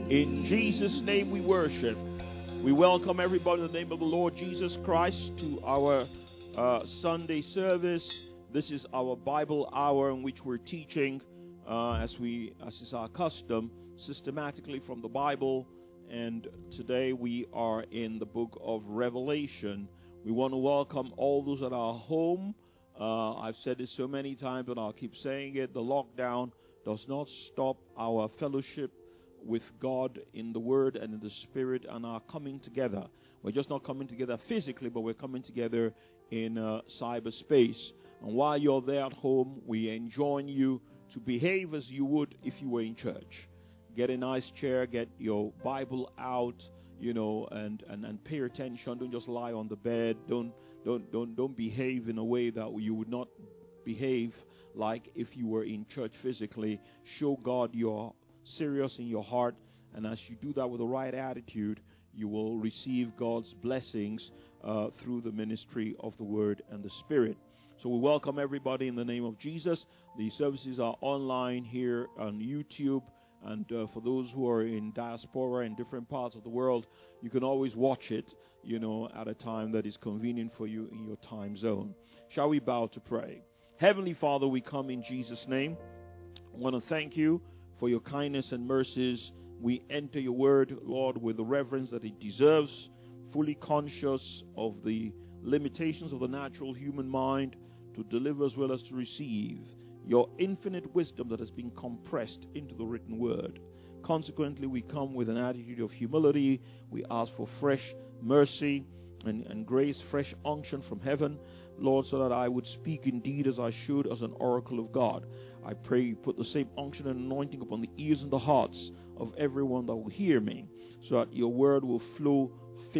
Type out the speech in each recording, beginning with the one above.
In Jesus' name we worship. We welcome everybody in the name of the Lord Jesus Christ to our Sunday service. This is our Bible hour in which we're teaching, as is our custom, systematically from the Bible. And today we are in the book of Revelation. We want to welcome all those that are home. I've said this so many times, but I'll keep saying it. The lockdown does not stop our fellowship with God in the Word and in the Spirit and our coming together. We're just not coming together physically, but we're coming together in cyberspace. And while you're there at home, we enjoin you to behave as you would if you were in church. Get a nice chair, get your Bible out, and pay attention. Don't just lie on the bed. Don't behave in a way that you would not behave like if you were in church physically. Show God you're serious in your heart, and as you do that with the right attitude, you will receive God's blessings through the ministry of the Word and the Spirit. So we welcome everybody in the name of Jesus. The services are online here on YouTube. And for those who are in diaspora in different parts of the world, you can always watch it, at a time that is convenient for you in your time zone. Shall we bow to pray? Heavenly Father, we come in Jesus' name. I want to thank you for your kindness and mercies. We enter your word, Lord, with the reverence that it deserves, fully conscious of the limitations of the natural human mind to deliver as well as to receive your infinite wisdom that has been compressed into the written word. Consequently, we come with an attitude of humility. We ask for fresh mercy and grace, fresh unction from heaven, Lord, so that I would speak indeed as I should as an oracle of God. I pray you put the same unction and anointing upon the ears and the hearts of everyone that will hear me, so that your word will flow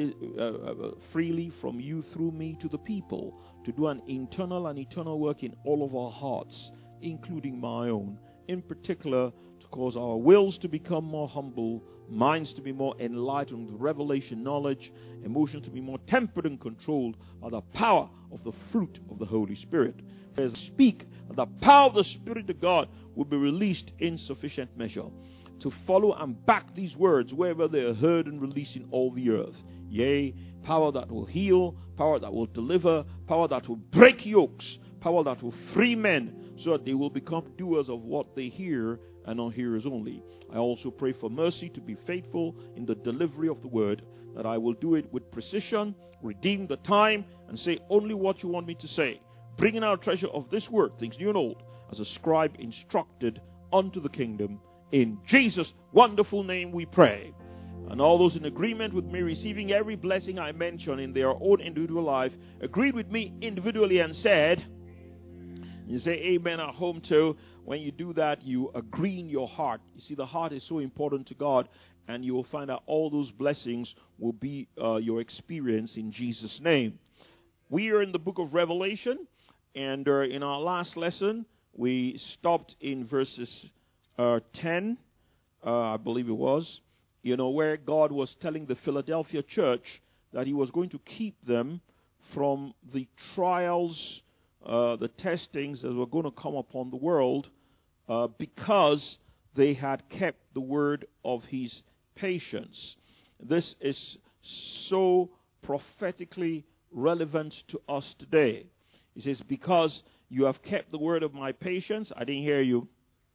freely from you through me to the people, to do an internal and eternal work in all of our hearts, including my own, in particular to cause our wills to become more humble, minds to be more enlightened with revelation knowledge, emotions to be more tempered and controlled by the power of the fruit of the Holy Spirit. As I speak, the power of the Spirit of God will be released in sufficient measure to follow and back these words wherever they are heard and released in all the earth. Yea, power that will heal, power that will deliver, power that will break yokes, power that will free men, so that they will become doers of what they hear and not hearers only. I also pray for mercy to be faithful in the delivery of the word, that I will do it with precision, redeem the time, and say only what you want me to say, bringing out treasure of this word, things new and old, as a scribe instructed unto the kingdom. In Jesus' wonderful name we pray. And all those in agreement with me receiving every blessing I mentioned in their own individual life, agreed with me individually and said, you say amen at home too. When you do that, you agree in your heart. You see, the heart is so important to God, and you will find out all those blessings will be your experience in Jesus' name. We are in the book of Revelation, and in our last lesson, we stopped in verses 10, I believe it was, where God was telling the Philadelphia church that he was going to keep them from the trials, the testings that were going to come upon the world, because they had kept the word of his patience. This is so prophetically relevant to us today. He says, because you have kept the word of my patience, I didn't hear you,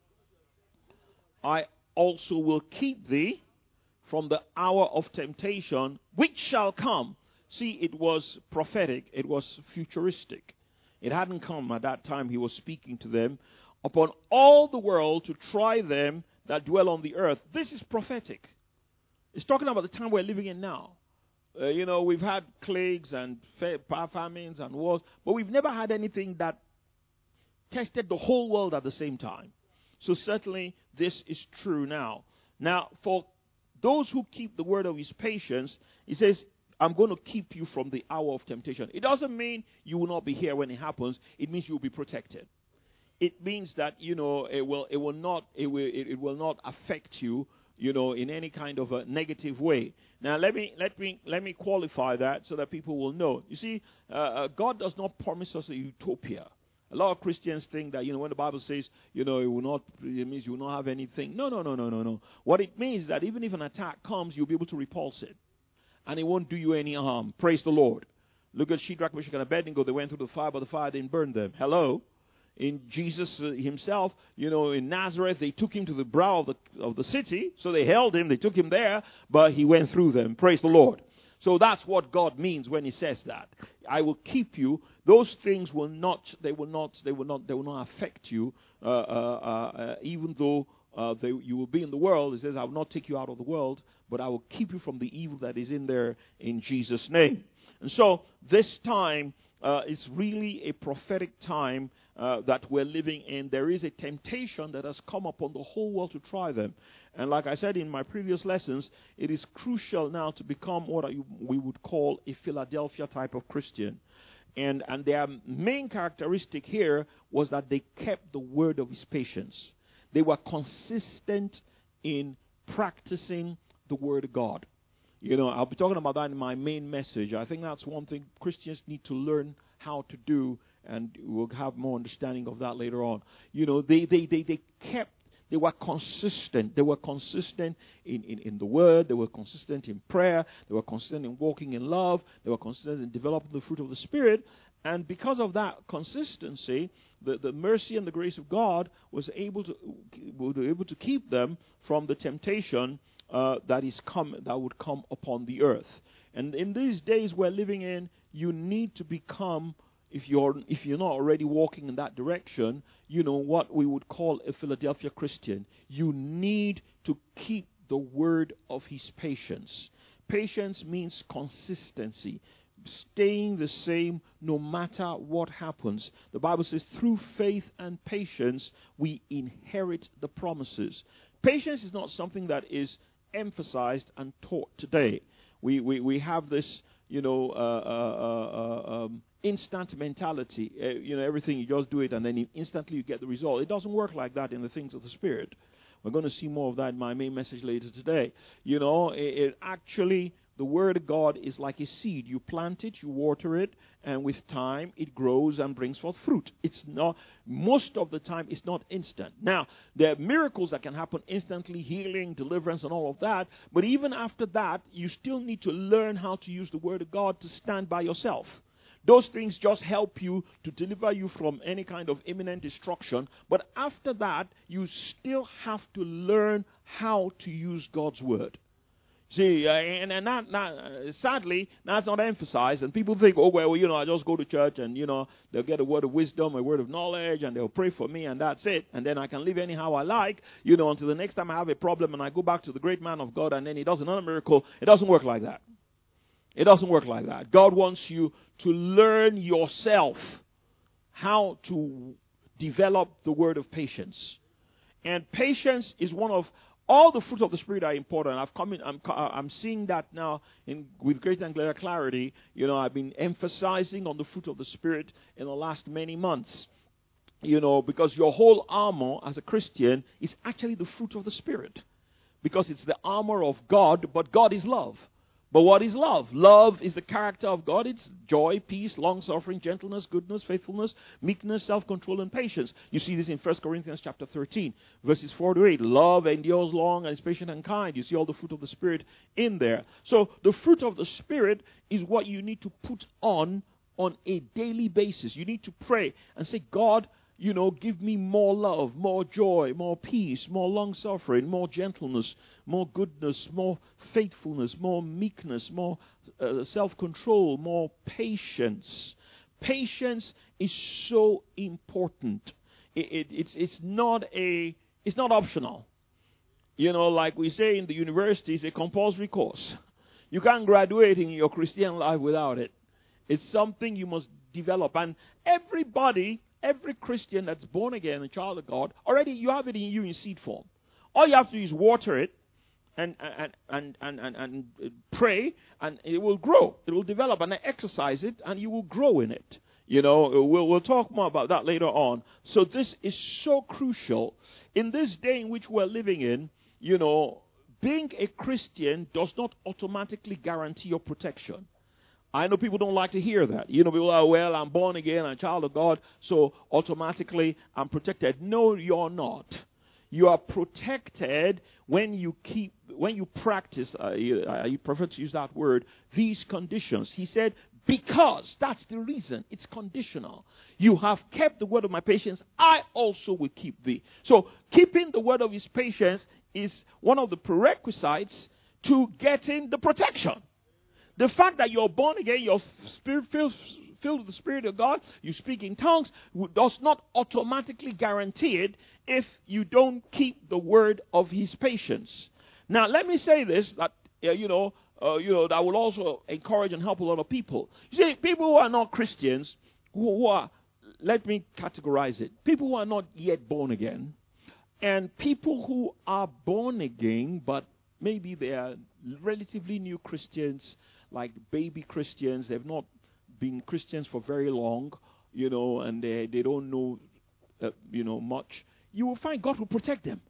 I also will keep thee from the hour of temptation, which shall come. See, it was prophetic. It was futuristic. It hadn't come at that time. He was speaking to them upon all the world to try them that dwell on the earth. This is prophetic. It's talking about the time we're living in now. We've had plagues and famines and wars, but we've never had anything that tested the whole world at the same time. So certainly this is true now. Now, for those who keep the word of his patience, he says, I'm going to keep you from the hour of temptation. It doesn't mean you will not be here when it happens. It means you will be protected. It means that, it will not affect you, in any kind of a negative way. Now, let me qualify that so that people will know. You see, God does not promise us a utopia. A lot of Christians think that, when the Bible says, it means you will not have anything. No. What it means is that even if an attack comes, you'll be able to repulse it. And it won't do you any harm. Praise the Lord. Look at Shadrach, Meshach, and Abednego. They went through the fire, but the fire didn't burn them. Hello? In Jesus himself, in Nazareth, they took him to the brow of the city. So they held him, they took him there, but he went through them. Praise the Lord. So that's what God means when he says that. I will keep you. Those things will not affect you, even though you will be in the world. It says, I will not take you out of the world, but I will keep you from the evil that is in there in Jesus' name. And so this time is really a prophetic time that we're living in. There is a temptation that has come upon the whole world to try them. And like I said in my previous lessons, it is crucial now to become what we would call a Philadelphia type of Christian. And their main characteristic here was that they kept the word of his patience. They were consistent in practicing the word of God. I'll be talking about that in my main message. I think that's one thing Christians need to learn how to do, and we'll have more understanding of that later on. They were consistent. They were consistent in the word. They were consistent in prayer. They were consistent in walking in love. They were consistent in developing the fruit of the Spirit. And because of that consistency, the mercy and the grace of God was able to keep them from the temptation that would come upon the earth. And in these days we're living in, you need to become, if you're not already walking in that direction, what we would call a Philadelphia Christian. You need to keep the word of his patience. Patience means consistency, staying the same no matter what happens. The Bible says through faith and patience we inherit the promises. Patience is not something that is emphasized and taught today. We have this instant mentality. Everything, you just do it and then instantly you get the result. It doesn't work like that in the things of the Spirit. We're going to see more of that in my main message later today. It actually, the Word of God is like a seed. You plant it, you water it, and with time it grows and brings forth fruit. It's not, most of the time, it's not instant. Now, there are miracles that can happen instantly, healing, deliverance, and all of that. But even after that, you still need to learn how to use the Word of God to stand by yourself. Those things just help you to deliver you from any kind of imminent destruction. But after that, you still have to learn how to use God's Word. See, and sadly, that's not emphasized. And people think, I just go to church and, they'll get a word of wisdom, a word of knowledge, and they'll pray for me, and that's it. And then I can live anyhow I like, until the next time I have a problem and I go back to the great man of God and then he does another miracle. It doesn't work like that. It doesn't work like that. God wants you to learn yourself how to develop the word of patience. And patience is one of all the fruits of the Spirit are important. I'm seeing that now with greater and greater clarity. I've been emphasizing on the fruit of the Spirit in the last many months. Because your whole armor as a Christian is actually the fruit of the Spirit. Because it's the armor of God, but God is love. But what is love? Love is the character of God. It's joy, peace, long-suffering, gentleness, goodness, faithfulness, meekness, self-control, and patience. You see this in 1 Corinthians chapter 13, verses 4 to 8. Love endures long and is patient and kind. You see all the fruit of the Spirit in there. So the fruit of the Spirit is what you need to put on a daily basis. You need to pray and say, God, give me more love, more joy, more peace, more long-suffering, more gentleness, more goodness, more faithfulness, more meekness, more self-control, more patience. Patience is so important. It's not optional. Like we say in the university, it's a compulsory course. You can't graduate in your Christian life without it. It's something you must develop. And every Christian that's born again, a child of God, already you have it in you in seed form. All you have to do is water it and pray, and it will grow. It will develop, and exercise it, and you will grow in it. We'll talk more about that later on. So this is so crucial in this day in which we're living in. Being a Christian does not automatically guarantee your protection. I know people don't like to hear that. You know, people are, well, I'm born again, I'm a child of God, so automatically I'm protected. No, you're not. You are protected when you practice, you prefer to use that word, these conditions. He said, because, that's the reason. It's conditional. You have kept the word of my patience, I also will keep thee. So, keeping the word of his patience is one of the prerequisites to getting the protection. The fact that you're born again, your spirit filled with the Spirit of God, you speak in tongues, does not automatically guarantee it if you don't keep the word of his patience. Now, let me say this, that, that will also encourage and help a lot of people. You see, people who are not Christians, who are, let me categorize it, people who are not yet born again, and people who are born again, but maybe they are relatively new Christians, like baby Christians. They've not been Christians for very long, and they don't know, much. You will find God will protect them.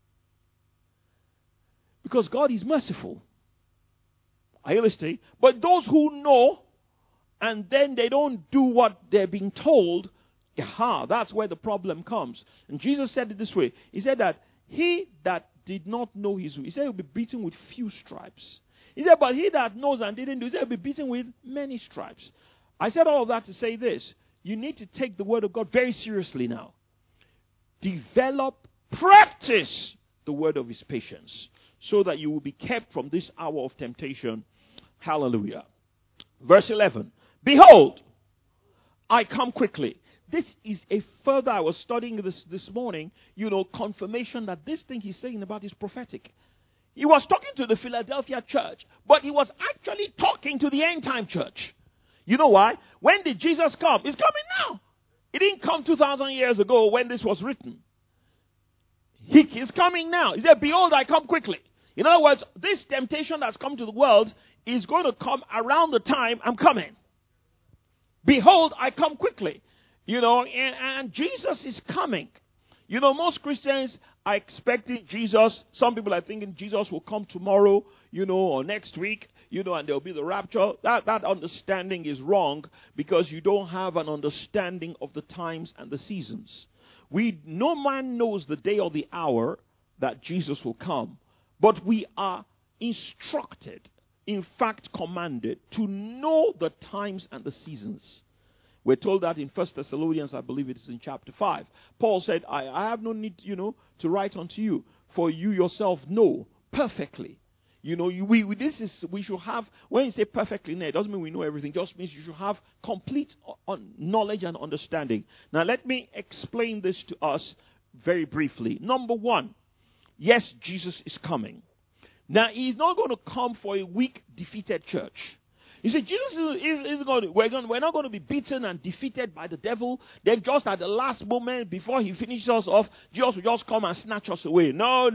Because God is merciful. Are you listening? But those who know, and then they don't do what they're being told, that's where the problem comes. And Jesus said it this way. He said that he that did not know his will, he said he'll be beaten with few stripes. He said, but he that knows and didn't do, he said he'll be beaten with many stripes. I said all of that to say this. You need to take the word of God very seriously now. Develop, practice the word of his patience, so that you will be kept from this hour of temptation. Hallelujah. Verse 11. Behold, I come quickly. This is a further, I was studying this morning, confirmation that this thing he's saying about is prophetic. He was talking to the Philadelphia church, but he was actually talking to the end time church. You know why? When did Jesus come? He's coming now. He didn't come 2,000 years ago when this was written. He's coming now. He said, behold, I come quickly. In other words, this temptation that's come to the world is going to come around the time I'm coming. Behold, I come quickly. And Jesus is coming. Most Christians are expecting Jesus. Some people are thinking Jesus will come tomorrow, or next week, and there'll be the rapture. That understanding is wrong, because you don't have an understanding of the times and the seasons. No man knows the day or the hour that Jesus will come, but we are instructed, in fact commanded, to know the times and the seasons. We're told that in 1 Thessalonians, I believe it is in chapter 5. Paul said, I have no need, to write unto you, for you yourself know perfectly. We should have, when you say perfectly know, it doesn't mean we know everything. It just means you should have complete knowledge and understanding. Now, let me explain this to us very briefly. Number one, yes, Jesus is coming. Now, he's not going to come for a weak, defeated church. You see, Jesus is going to, we're not going to be beaten and defeated by the devil. Then just at the last moment, before he finishes us off, Jesus will just come and snatch us away. No.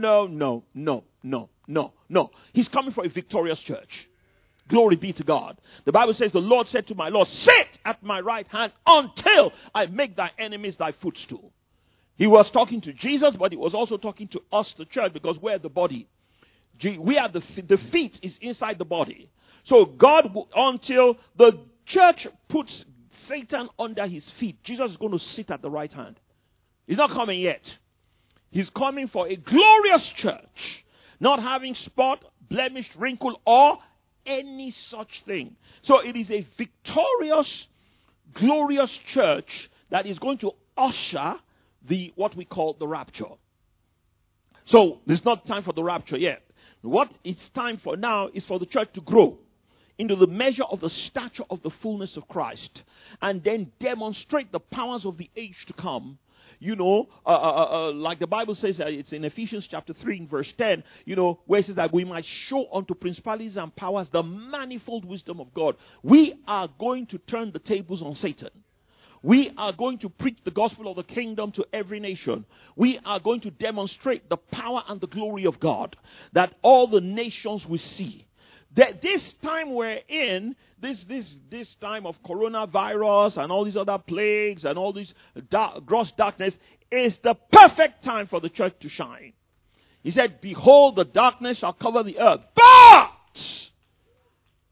He's coming for a victorious church. Glory be to God. The Bible says, the Lord said to my Lord, sit at my right hand until I make thy enemies thy footstool. He was talking to Jesus, but he was also talking to us, the church, because we're the body. We are the feet is inside the body. So God, until the church puts Satan under his feet, Jesus is going to sit at the right hand. He's not coming yet. He's coming for a glorious church, not having spot, blemish, wrinkle, or any such thing. So it is a victorious, glorious church that is going to usher what we call the rapture. So there's not time for the rapture yet. What it's time for now is for the church to grow into the measure of the stature of the fullness of Christ, and then demonstrate the powers of the age to come. Like the Bible says, it's in Ephesians chapter 3 verse 10, where it says that we might show unto principalities and powers the manifold wisdom of God. We are going to turn the tables on Satan. We are going to preach the gospel of the kingdom to every nation. We are going to demonstrate the power and the glory of God, that all the nations will see. That this time we're in, this time of coronavirus and all these other plagues and all this gross darkness, is the perfect time for the church to shine. He said, behold, the darkness shall cover the earth, but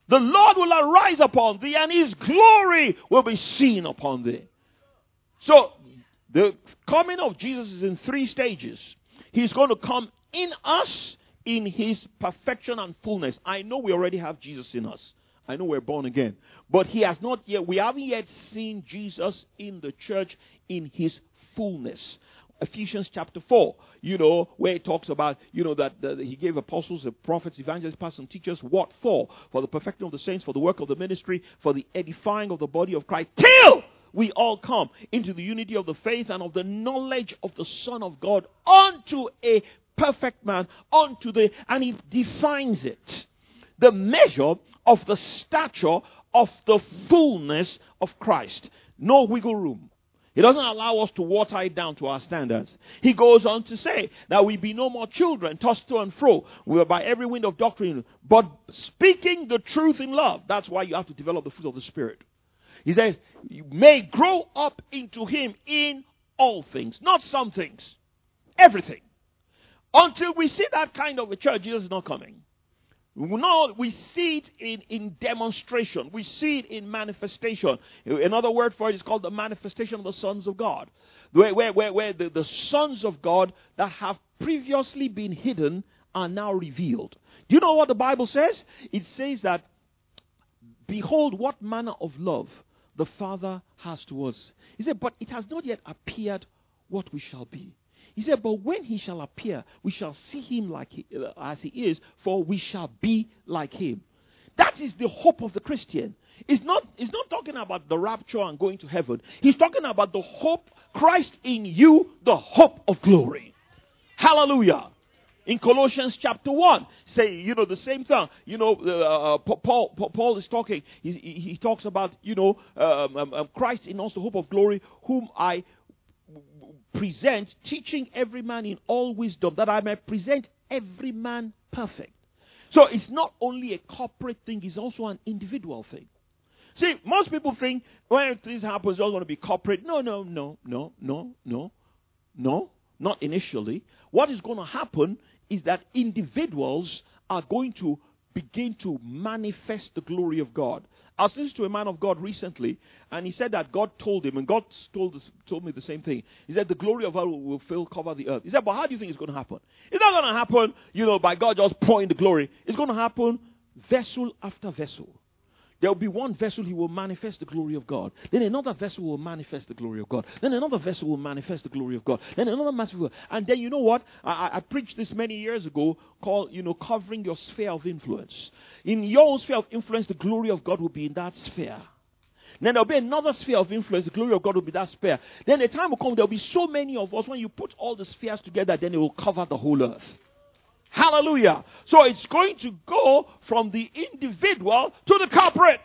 The Lord will arise upon thee, and his glory will be seen upon thee. So, the coming of Jesus is in 3 stages. He's going to come in us in his perfection and fullness. I know we already have Jesus in us. I know we're born again. But we haven't yet seen Jesus in the church in his fullness. Ephesians chapter 4, where it talks about, that he gave apostles, prophets, evangelists, pastors, and teachers. What for? For the perfecting of the saints, for the work of the ministry, for the edifying of the body of Christ, till we all come into the unity of the faith and of the knowledge of the Son of God, unto a perfect man, and he defines it. The measure of the stature of the fullness of Christ. No wiggle room. He doesn't allow us to water it down to our standards. He goes on to say that we be no more children, tossed to and fro, we are by every wind of doctrine, but speaking the truth in love. That's why you have to develop the fruit of the Spirit. He says, you may grow up into him in all things, not some things, everything. Until we see that kind of a church, Jesus is not coming. No, we see it in demonstration. We see it in manifestation. Another word for it is called the manifestation of the sons of God. Where the sons of God that have previously been hidden are now revealed. Do you know what the Bible says? It says that, behold, what manner of love the Father has towards us. He said, but it has not yet appeared what we shall be. He said, but when he shall appear, we shall see him as he is, for we shall be like him. That is the hope of the Christian. It's not talking about the rapture and going to heaven. He's talking about the hope, Christ in you, the hope of glory. Hallelujah. In Colossians chapter 1, say, the same thing. Paul is talking. He talks about, Christ in us, the hope of glory, whom I present, teaching every man in all wisdom, that I may present every man perfect. So it's not only a corporate thing, it's also an individual thing. See, most people think when this happens, it's all going to be corporate. No, not initially. What is going to happen is that individuals are going to begin to manifest the glory of God. I was listening to a man of God recently, and he said that God told him, and God told me the same thing. He said the glory of God will cover the earth. He said, but how do you think it's going to happen? It's not going to happen, by God just pouring the glory. It's going to happen vessel after vessel. There will be one vessel, he will manifest the glory of God. Then another vessel will manifest the glory of God. Then another vessel will manifest the glory of God. Then another vessel. And then you know what? I preached this many years ago called, covering your sphere of influence. In your sphere of influence, the glory of God will be in that sphere. Then there will be another sphere of influence. The glory of God will be that sphere. Then the time will come, there will be so many of us. When you put all the spheres together, then it will cover the whole earth. Hallelujah. So it's going to go from the individual to the corporate.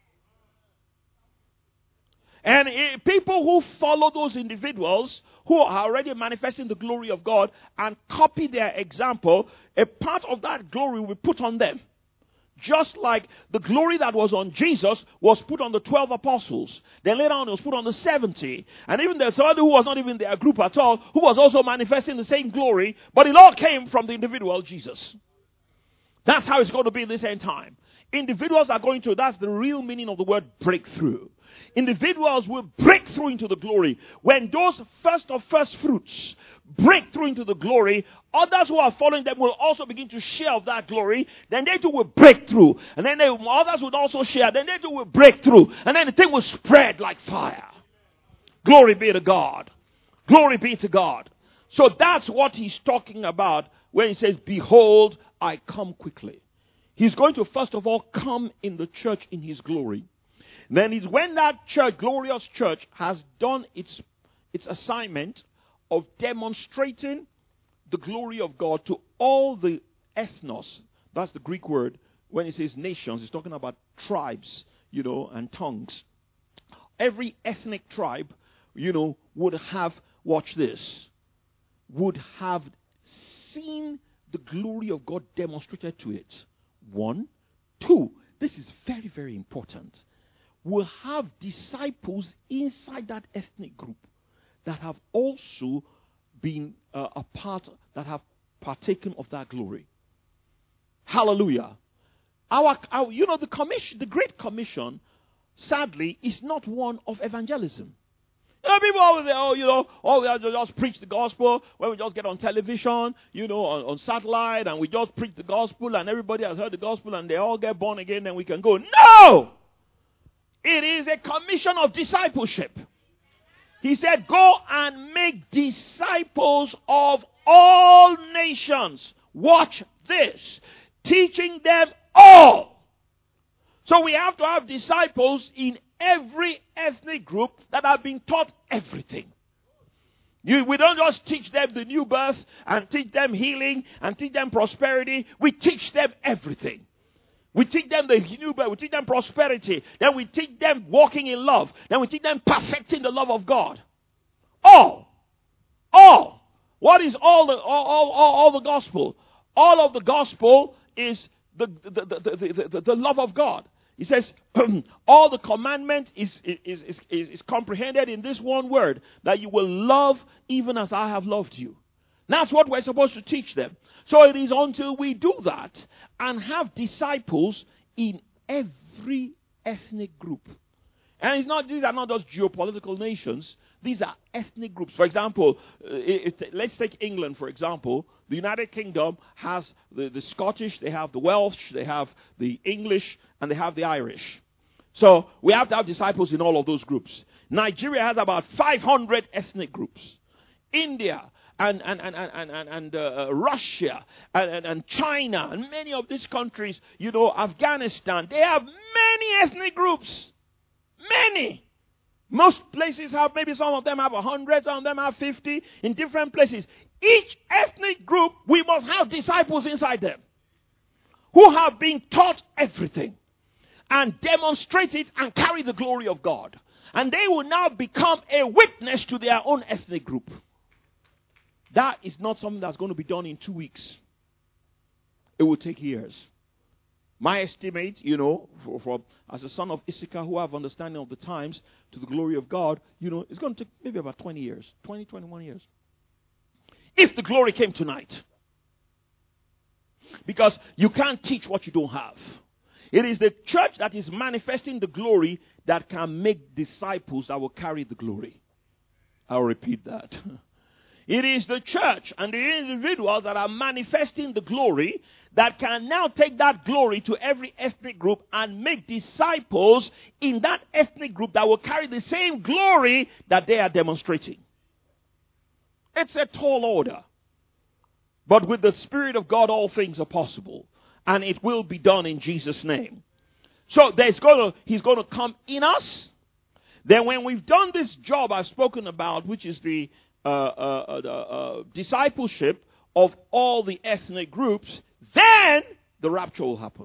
And people who follow those individuals who are already manifesting the glory of God and copy their example, a part of that glory will be put on them. Just like the glory that was on Jesus was put on the 12 apostles. Then later on it was put on the 70. And even there's somebody who was not even their group at all, who was also manifesting the same glory. But it all came from the individual Jesus. That's how it's going to be in this end time. Individuals are going to, that's the real meaning of the word breakthrough. Individuals will break through into the glory. When those first of first fruits break through into the glory, others who are following them will also begin to share of that glory. Then they too will break through. And then others would also share. Then they too will break through. And then the thing will spread like fire. Glory be to God. Glory be to God. So that's what he's talking about when he says, behold, I come quickly. He's going to first of all come in the church in his glory. Then it's when that church, glorious church, has done its assignment of demonstrating the glory of God to all the ethnos. That's the Greek word. When it says nations, it's talking about tribes, and tongues. Every ethnic tribe, would have, watch this, would have seen the glory of God demonstrated to it. 1. 2. This is very, very important. Will have disciples inside that ethnic group that have also been a part, that have partaken of that glory. Hallelujah. the commission, the Great Commission, sadly, is not one of evangelism. People always say, we have to just preach the gospel when we just get on television, on satellite, and we just preach the gospel, and everybody has heard the gospel, and they all get born again, and we can go. No! It is a commission of discipleship. He said, go and make disciples of all nations. Watch this. Teaching them all. So we have to have disciples in every ethnic group that have been taught everything. We don't just teach them the new birth and teach them healing and teach them prosperity. We teach them everything. We teach them the new birth. We teach them prosperity. Then we teach them walking in love. Then we teach them perfecting the love of God. All. What is all the gospel? All of the gospel is the love of God. He says, all the commandment is comprehended in this one word, that you will love even as I have loved you. That's what we're supposed to teach them. So it is until we do that and have disciples in every ethnic group. And these are not just geopolitical nations. These are ethnic groups. For example, let's take England, for example. The United Kingdom has the Scottish, they have the Welsh, they have the English, and they have the Irish. So we have to have disciples in all of those groups. Nigeria has about 500 ethnic groups. India and Russia and China and many of these countries, Afghanistan, they have many ethnic groups. Many. Most places have, maybe some of them have 100, some of them have 50 in different places. Each ethnic group, we must have disciples inside them who have been taught everything and demonstrate it and carry the glory of God. And they will now become a witness to their own ethnic group. That is not something that's going to be done in 2 weeks. It will take years. My estimate, as a son of Issachar who have understanding of the times to the glory of God, it's going to take maybe about 20 years, 21 years. If the glory came tonight. Because you can't teach what you don't have. It is the church that is manifesting the glory that can make disciples that will carry the glory. I'll repeat that. It is the church and the individuals that are manifesting the glory that can now take that glory to every ethnic group and make disciples in that ethnic group that will carry the same glory that they are demonstrating. It's a tall order. But with the Spirit of God, all things are possible. And it will be done in Jesus' name. So He's going to come in us. Then when we've done this job I've spoken about, which is the discipleship of all the ethnic groups, then the rapture will happen.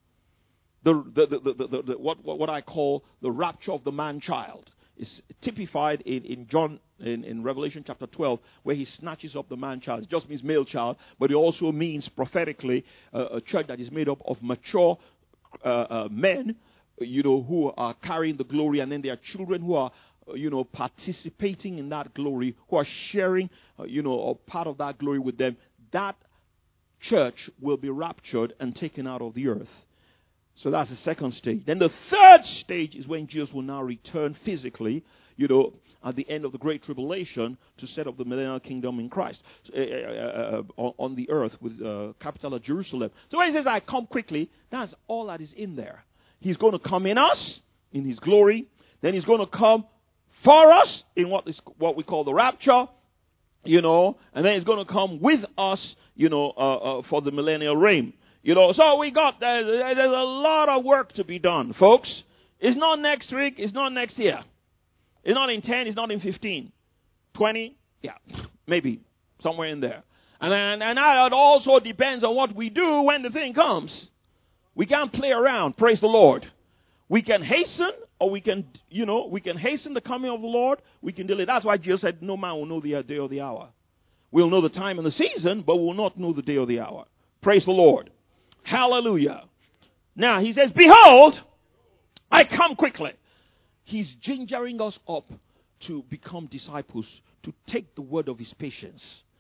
What I call the rapture of the man-child is typified in Revelation chapter 12, where he snatches up the man-child. It just means male child, but it also means prophetically a church that is made up of mature men, who are carrying the glory, and then there are children who are participating in that glory, who are sharing, a part of that glory with them. That church will be raptured and taken out of the earth. So that's the second stage. Then the third stage is when Jesus will now return physically, at the end of the Great Tribulation to set up the millennial kingdom in Christ on the earth with capital at Jerusalem. So when he says, I come quickly, that's all that is in there. He's going to come in us, in his glory. Then he's going to come for us in what we call the rapture, and then he's going to come with us, for the millennial reign. So there's a lot of work to be done, folks. It's not next week, it's not next year. It's not in 10, it's not in 15. 20, yeah, maybe, somewhere in there. And that also depends on what we do when the thing comes. We can't play around, praise the Lord. We can hasten, or we can hasten the coming of the Lord. We can delay. That's why Jesus said, no man will know the day or the hour. We'll know the time and the season, but we'll not know the day or the hour. Praise the Lord. Hallelujah. Now, he says, behold, I come quickly. He's gingering us up to become disciples, to take the word of his patience.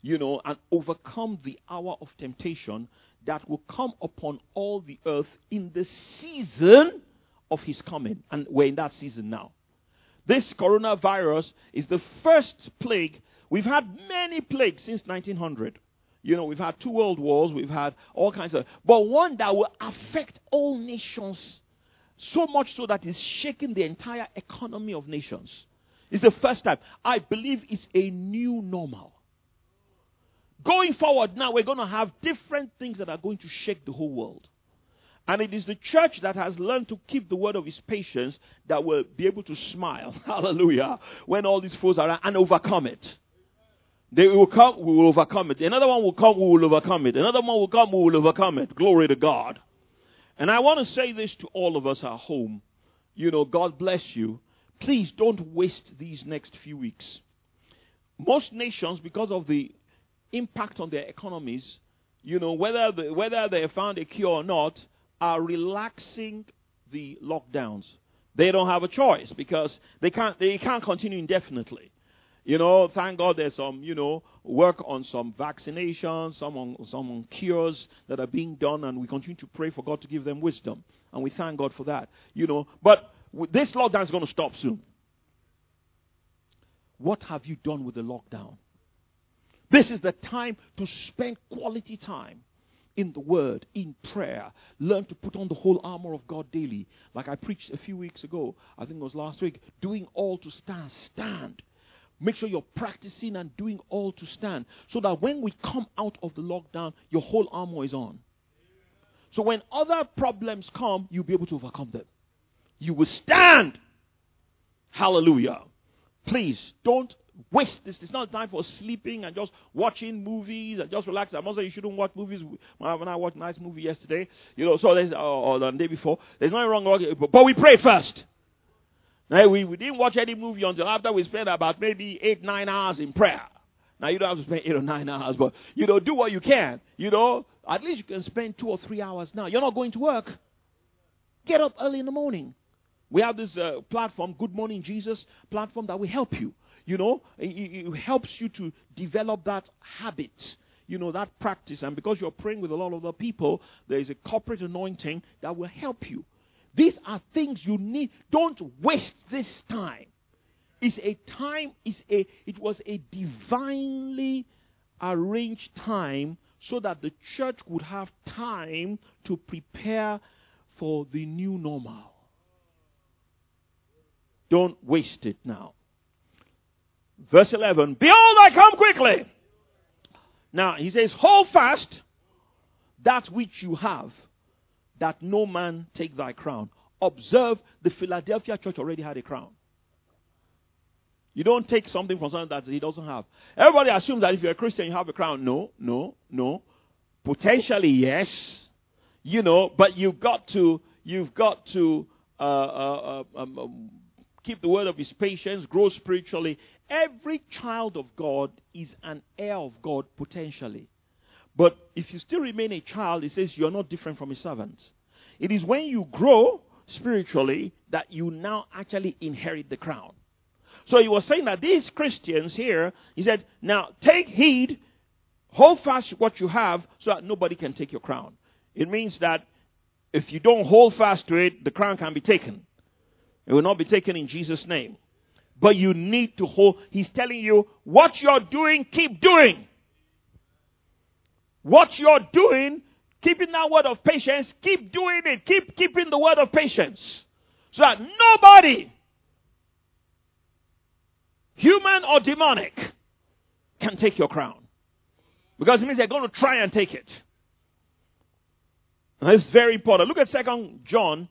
and overcome the hour of temptation that will come upon all the earth in the season of his coming. And we're in that season now. This coronavirus is the first plague. We've had many plagues since 1900. We've had 2 world wars. We've had all kinds of... But one that will affect all nations so much so that it's shaking the entire economy of nations. It's the first time. I believe it's a new normal. Going forward now, we're going to have different things that are going to shake the whole world. And it is the church that has learned to keep the word of his patience that will be able to smile. Hallelujah. When all these foes are around and overcome it. They will come, we will overcome it. Another one will come, we will overcome it. Another one will come, we will overcome it. Glory to God. And I want to say this to all of us at home. God bless you. Please don't waste these next few weeks. Most nations, because of the impact on their economies, whether they have found a cure or not, are relaxing the lockdowns. They don't have a choice because they can't continue indefinitely. Thank God there's some, work on some vaccinations, some on cures that are being done, and we continue to pray for God to give them wisdom. And we thank God for that. But this lockdown is going to stop soon. What have you done with the lockdown? This is the time to spend quality time in the word, in prayer. Learn to put on the whole armor of God daily. Like I preached a few weeks ago, I think it was last week, doing all to stand. Stand. Make sure you're practicing and doing all to stand. So that when we come out of the lockdown, your whole armor is on. So when other problems come, you'll be able to overcome them. You will stand. Hallelujah. Please don't waste this. It's not time for sleeping and just watching movies and just relax. I'm not saying you shouldn't watch movies. When I watched a nice movie yesterday, so there's or the day before, there's nothing wrong. But we pray first. Now, we didn't watch any movie until after we spent about maybe 8-9 hours in prayer. Now, you don't have to spend 8 or 9 hours, but, do what you can. At least you can spend 2 or 3 hours now. You're not going to work. Get up early in the morning. We have this platform, Good Morning Jesus platform, that will help you. It helps you to develop that habit, that practice. And because you're praying with a lot of other people, there is a corporate anointing that will help you. These are things you need. Don't waste this time. It was a divinely arranged time so that the church would have time to prepare for the new normal. Don't waste it now. Verse 11, behold, I come quickly. Now, he says, hold fast that which you have, that no man take thy crown. Observe, the Philadelphia church already had a crown. You don't take something from someone that he doesn't have. Everybody assumes that if you're a Christian, you have a crown. No. Potentially, yes. But you've got to keep the word of his patience, grow spiritually. Every child of God is an heir of God potentially. But if you still remain a child, it says you're not different from a servant. It is when you grow spiritually that you now actually inherit the crown. So he was saying that these Christians here, he said, now take heed, hold fast what you have so that nobody can take your crown. It means that if you don't hold fast to it, the crown can be taken. It will not be taken in Jesus' name. But you need to hold. He's telling you, what you're doing, keep doing. What you're doing, keeping that word of patience, keep doing it. Keep keeping the word of patience. So that nobody, human or demonic, can take your crown. Because it means they're going to try and take it. And it's very important. Look at 2 John.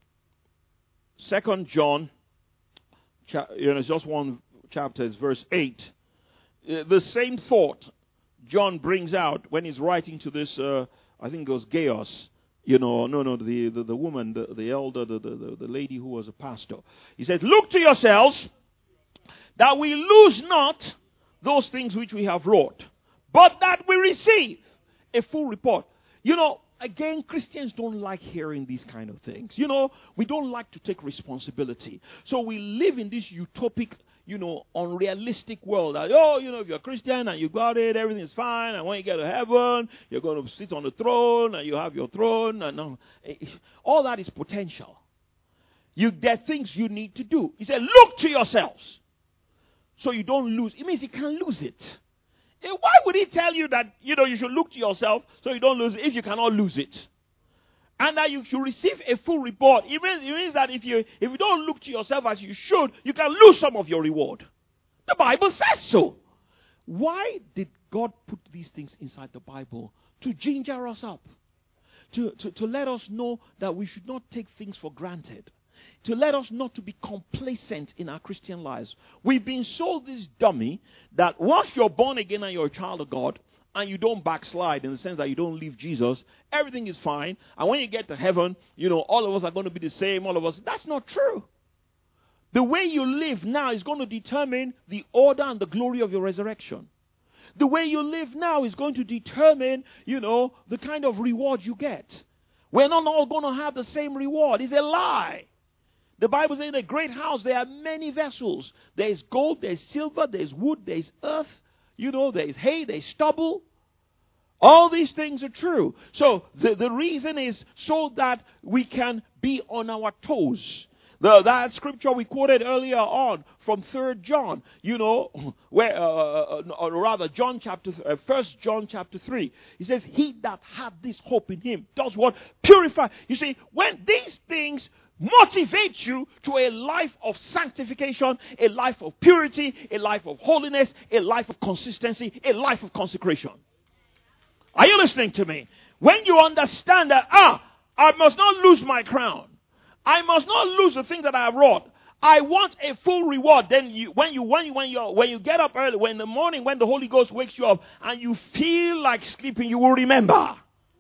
2 John, it's just one chapter, it's verse 8. The same thought John brings out when he's writing to this, I think it was Gaius. The woman, the elder, the lady who was a pastor. He said, look to yourselves that we lose not those things which we have wrought, but that we receive a full report. Again, Christians don't like hearing these kind of things. We don't like to take responsibility. So we live in this utopic, unrealistic world. That, if you're a Christian and you got it, everything's fine. And when you get to heaven, you're going to sit on the throne and you have your throne. And all that is potential. There are things you need to do. He said, look to yourselves so you don't lose. It means you can't lose it. Why would he tell you that, you should look to yourself so you don't lose it if you cannot lose it? And that you should receive a full reward. It means that if you don't look to yourself as you should, you can lose some of your reward. The Bible says so. Why did God put these things inside the Bible? To ginger us up. To let us know that we should not take things for granted. To let us not to be complacent in our Christian lives. We've been sold this dummy that once you're born again and you're a child of God, and you don't backslide in the sense that you don't leave Jesus, everything is fine. And when you get to heaven, all of us are going to be the same, all of us. That's not true. The way you live now is going to determine the order and the glory of your resurrection. The way you live now is going to determine, the kind of reward you get. We're not all going to have the same reward. It's a lie. The Bible says in a great house there are many vessels. There is gold, there is silver, there is wood, there is earth. There is hay, there is stubble. All these things are true. So the reason is so that we can be on our toes. That scripture we quoted earlier on from 3 John, where, or rather, 1 John chapter 3. He says, he that had this hope in him does what? Purify. You see, when these things motivate you to a life of sanctification, a life of purity, a life of holiness, a life of consistency, a life of consecration. Are you listening to me? When you understand that, I must not lose my crown. I must not lose the things that I have wrought. I want a full reward. Then when you get up early, when in the morning, when the Holy Ghost wakes you up and you feel like sleeping, you will remember.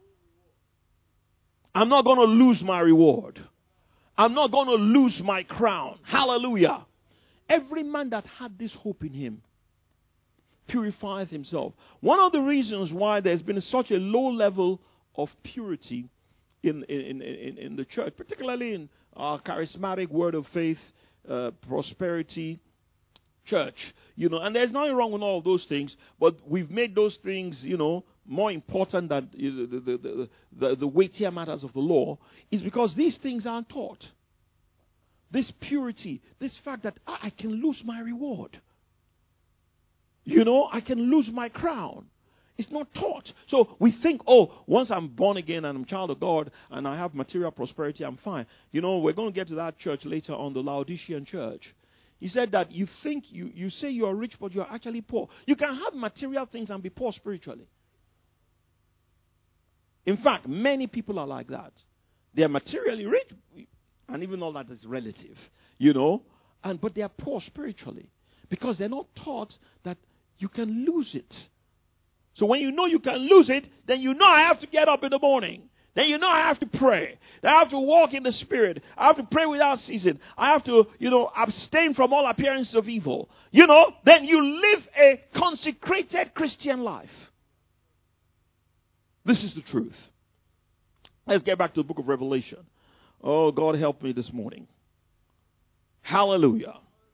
I'm not going to lose my reward. I'm not going to lose my crown. Hallelujah. Every man that had this hope in him purifies himself. One of the reasons why there's been such a low level of purity in the church, particularly in our charismatic word of faith, prosperity church, and there's nothing wrong with all of those things, but we've made those things, more important than the weightier matters of the law, is because these things aren't taught. This purity, this fact that I can lose my reward. I can lose my crown. It's not taught. So we think, once I'm born again and I'm a child of God and I have material prosperity, I'm fine. We're going to get to that church later on, the Laodicean church. He said that you think, you say you are rich, but you are actually poor. You can have material things and be poor spiritually. In fact, many people are like that. They are materially rich, and even all that is relative, but they are poor spiritually because they're not taught that you can lose it. So when you can lose it, then I have to get up in the morning. Then I have to pray. I have to walk in the Spirit. I have to pray without ceasing. I have to, abstain from all appearances of evil. Then you live a consecrated Christian life. This is the truth. Let's get back to the book of Revelation. Oh, God help me this morning. Hallelujah.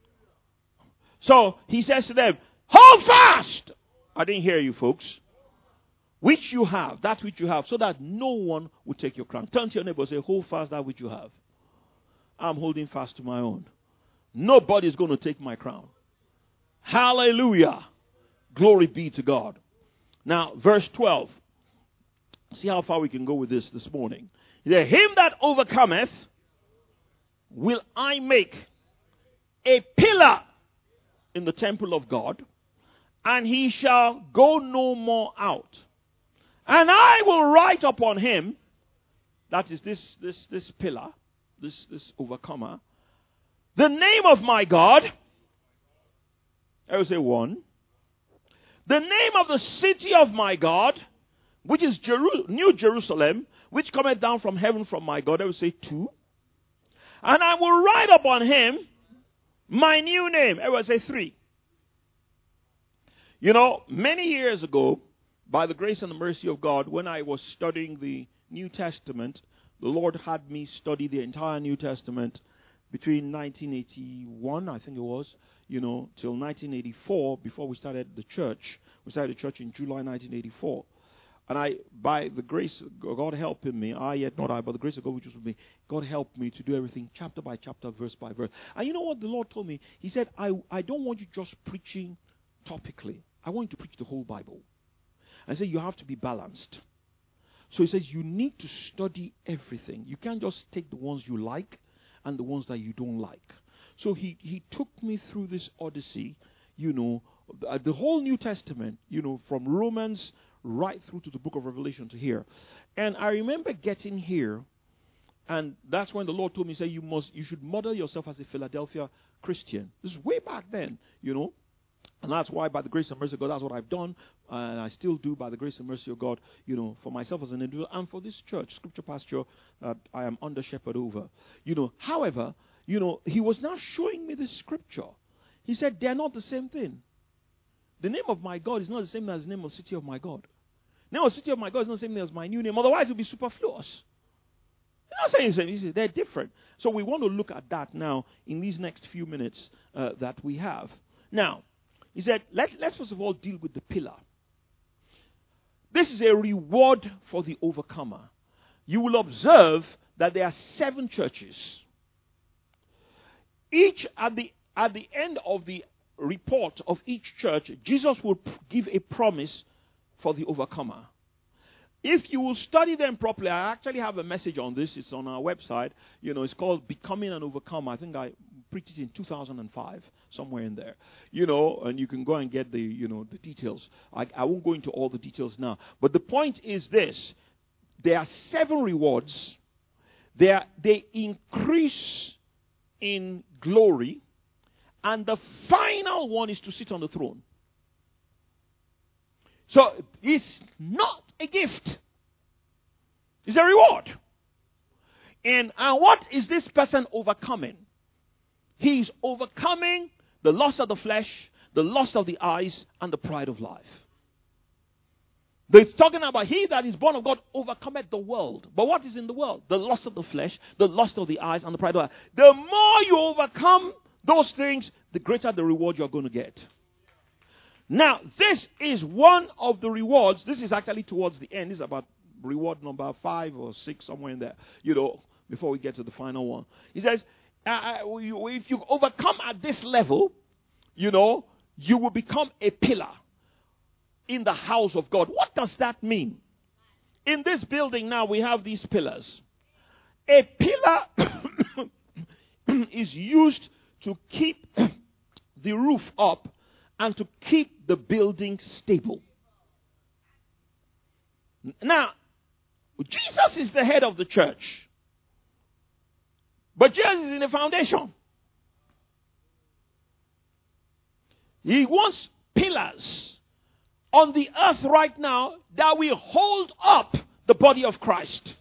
So he says to them, hold fast. I didn't hear you, folks. Which you have, that which you have, so that no one will take your crown. Turn to your neighbor and say, hold fast that which you have. I'm holding fast to my own. Nobody's going to take my crown. Hallelujah. Glory be to God. Now, verse 12. See how far we can go with this morning. He said, him that overcometh will I make a pillar in the temple of God, and he shall go no more out. And I will write upon him, that is this pillar, this overcomer, the name of my God. I will say one. The name of the city of my God, which is New Jerusalem, which cometh down from heaven from my God. I will say 2. And I will write upon him my new name. I will say 3. Many years ago, by the grace and the mercy of God, when I was studying the New Testament, the Lord had me study the entire New Testament between 1981, I think it was, till 1984, before we started the church. We started the church in July 1984. And by the grace of God helping me, but the grace of God which was with me, God helped me to do everything chapter by chapter, verse by verse. And you know what the Lord told me? He said, I don't want you just preaching topically. I want you to preach the whole Bible. I said, you have to be balanced. So he says, you need to study everything. You can't just take the ones you like and the ones that you don't like. So he took me through this odyssey, the whole New Testament, from Romans right through to the book of Revelation to here. And I remember getting here, and that's when the Lord told me, say, you should model yourself as a Philadelphia Christian. This is way back then, And that's why, by the grace and mercy of God, that's what I've done, and I still do by the grace and mercy of God, for myself as an individual and for this church, Scripture Pasture, that I am under shepherd over. However, he was now showing me this scripture. He said, they're not the same thing. The name of my God is not the same as the name of the city of my God. The name of the city of my God is not the same as my new name. Otherwise, it would be superfluous. I'm not saying the same. They're different. So we want to look at that now in these next few minutes that we have. Now, he said, let's first of all deal with the pillar. This is a reward for the overcomer. You will observe that there are 7 churches. Each at the end of the report of each church, Jesus will give a promise for the overcomer. If you will study them properly, I actually have a message on this. It's on our website. It's called Becoming an Overcomer. I think I preached it in 2005, somewhere in there. And you can go and get the details. I won't go into all the details now. But the point is this. There are 7 rewards. They increase in glory. And the final one is to sit on the throne. So it's not a gift. It's a reward. And what is this person overcoming? He's overcoming the lust of the flesh, the lust of the eyes, and the pride of life. It's talking about he that is born of God overcometh the world. But what is in the world? The lust of the flesh, the lust of the eyes, and the pride of life. The more you overcome those things, the greater the reward you're going to get. Now, this is one of the rewards. This is actually towards the end. This is about reward number 5 or 6, somewhere in there, before we get to the final one. He says, if you overcome at this level, you will become a pillar in the house of God. What does that mean? In this building now, we have these pillars. A pillar is used to keep the roof up and to keep the building stable. Now, Jesus is the head of the church. But Jesus is in the foundation. He wants pillars on the earth right now that will hold up the body of Christ.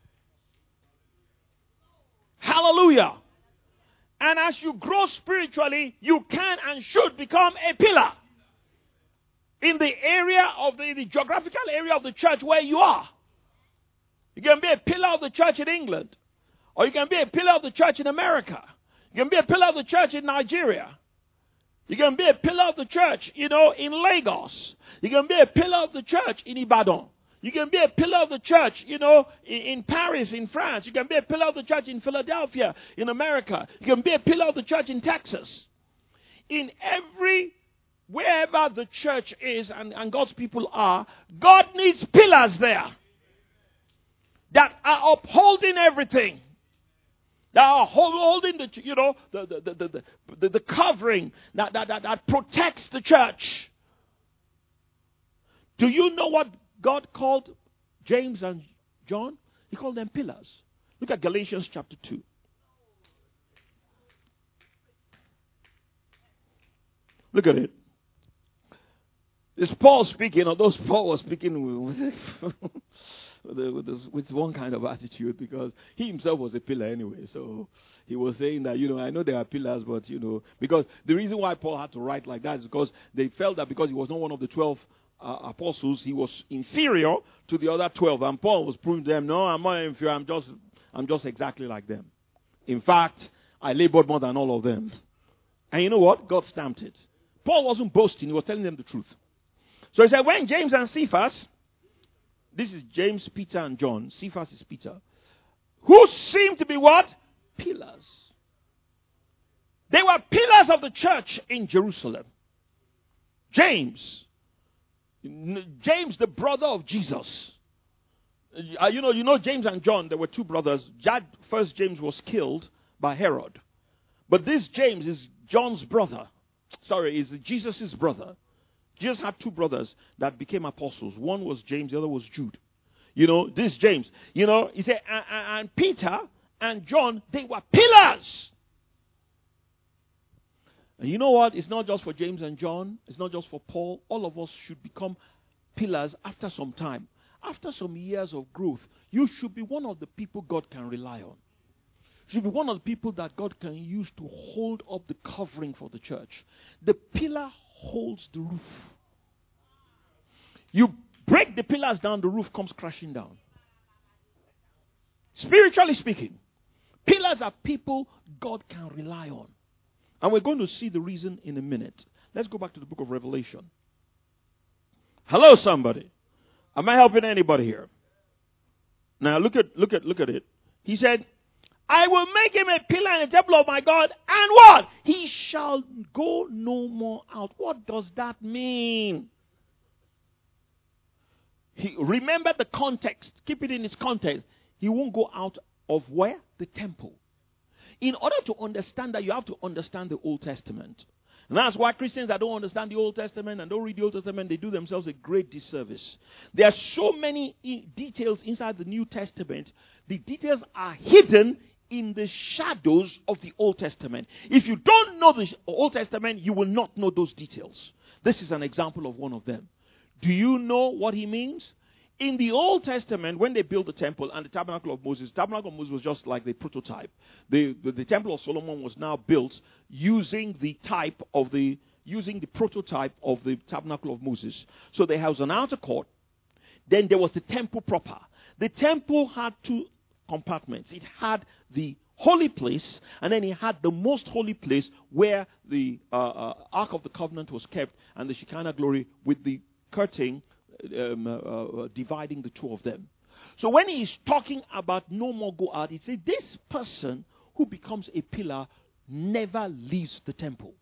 Hallelujah. And as you grow spiritually, you can and should become a pillar in the area of the geographical area of the church where you are. You can be a pillar of the church in England, or you can be a pillar of the church in America. You can be a pillar of the church in Nigeria. You can be a pillar of the church, in Lagos. You can be a pillar of the church in Ibadan. You can be a pillar of the church, in Paris, in France. You can be a pillar of the church in Philadelphia, in America. You can be a pillar of the church in Texas. Wherever the church is and God's people are, God needs pillars there that are upholding everything. That are holding the covering that protects the church. Do you know what God called James and John? He called them pillars. Look at Galatians chapter 2. Look at it. It's Paul speaking, although Paul was speaking with one kind of attitude, because he himself was a pillar anyway. So he was saying that, I know there are pillars, but, because the reason why Paul had to write like that is because they felt that because he was not one of the 12 apostles, he was inferior to the other 12. And Paul was proving to them, no, I'm not inferior, I'm just exactly like them. In fact, I labored more than all of them. And you know what? God stamped it. Paul wasn't boasting. He was telling them the truth. So he said, when James and Cephas, this is James, Peter, and John. Cephas is Peter. Who seemed to be what? Pillars. They were pillars of the church in Jerusalem. James, the brother of Jesus. You know James and John, they were two brothers. First James was killed by Herod. But this James is John's brother. Is Jesus' brother. Jesus had two brothers that became apostles. One was James, the other was Jude. This James. He said, and Peter and John, they were pillars. And you know what? It's not just for James and John. It's not just for Paul. All of us should become pillars after some time. After some years of growth, you should be one of the people God can rely on. You should be one of the people that God can use to hold up the covering for the church. The pillar holds the roof. You break the pillars down, the roof comes crashing down. Spiritually speaking, pillars are people God can rely on. And we're going to see the reason in a minute. Let's go back to the book of Revelation. Hello, somebody. Am I helping anybody here? Now look at it. He said, I will make him a pillar in the temple of my God, and what? He shall go no more out. What does that mean? Remember the context. Keep it in its context. He won't go out of where? The temple. In order to understand that, you have to understand the Old Testament. And that's why Christians that don't understand the Old Testament and don't read the Old Testament, they do themselves a great disservice. There are so many details inside the New Testament. The details are hidden in the shadows of the Old Testament. If you don't know the Old Testament, you will not know those details. This is an example of one of them. Do you know what he means? In the Old Testament, when they built the temple and the tabernacle of Moses, the tabernacle of Moses was just like the prototype. The temple of Solomon was now built using the prototype of the tabernacle of Moses. So there was an outer court. Then there was the temple proper. The temple had two compartments. It had the holy place, and then it had the most holy place where the Ark of the Covenant was kept, and the Shekinah glory with the curtain dividing the two of them. So when he is talking about no more go out, he says this person who becomes a pillar never leaves the temple.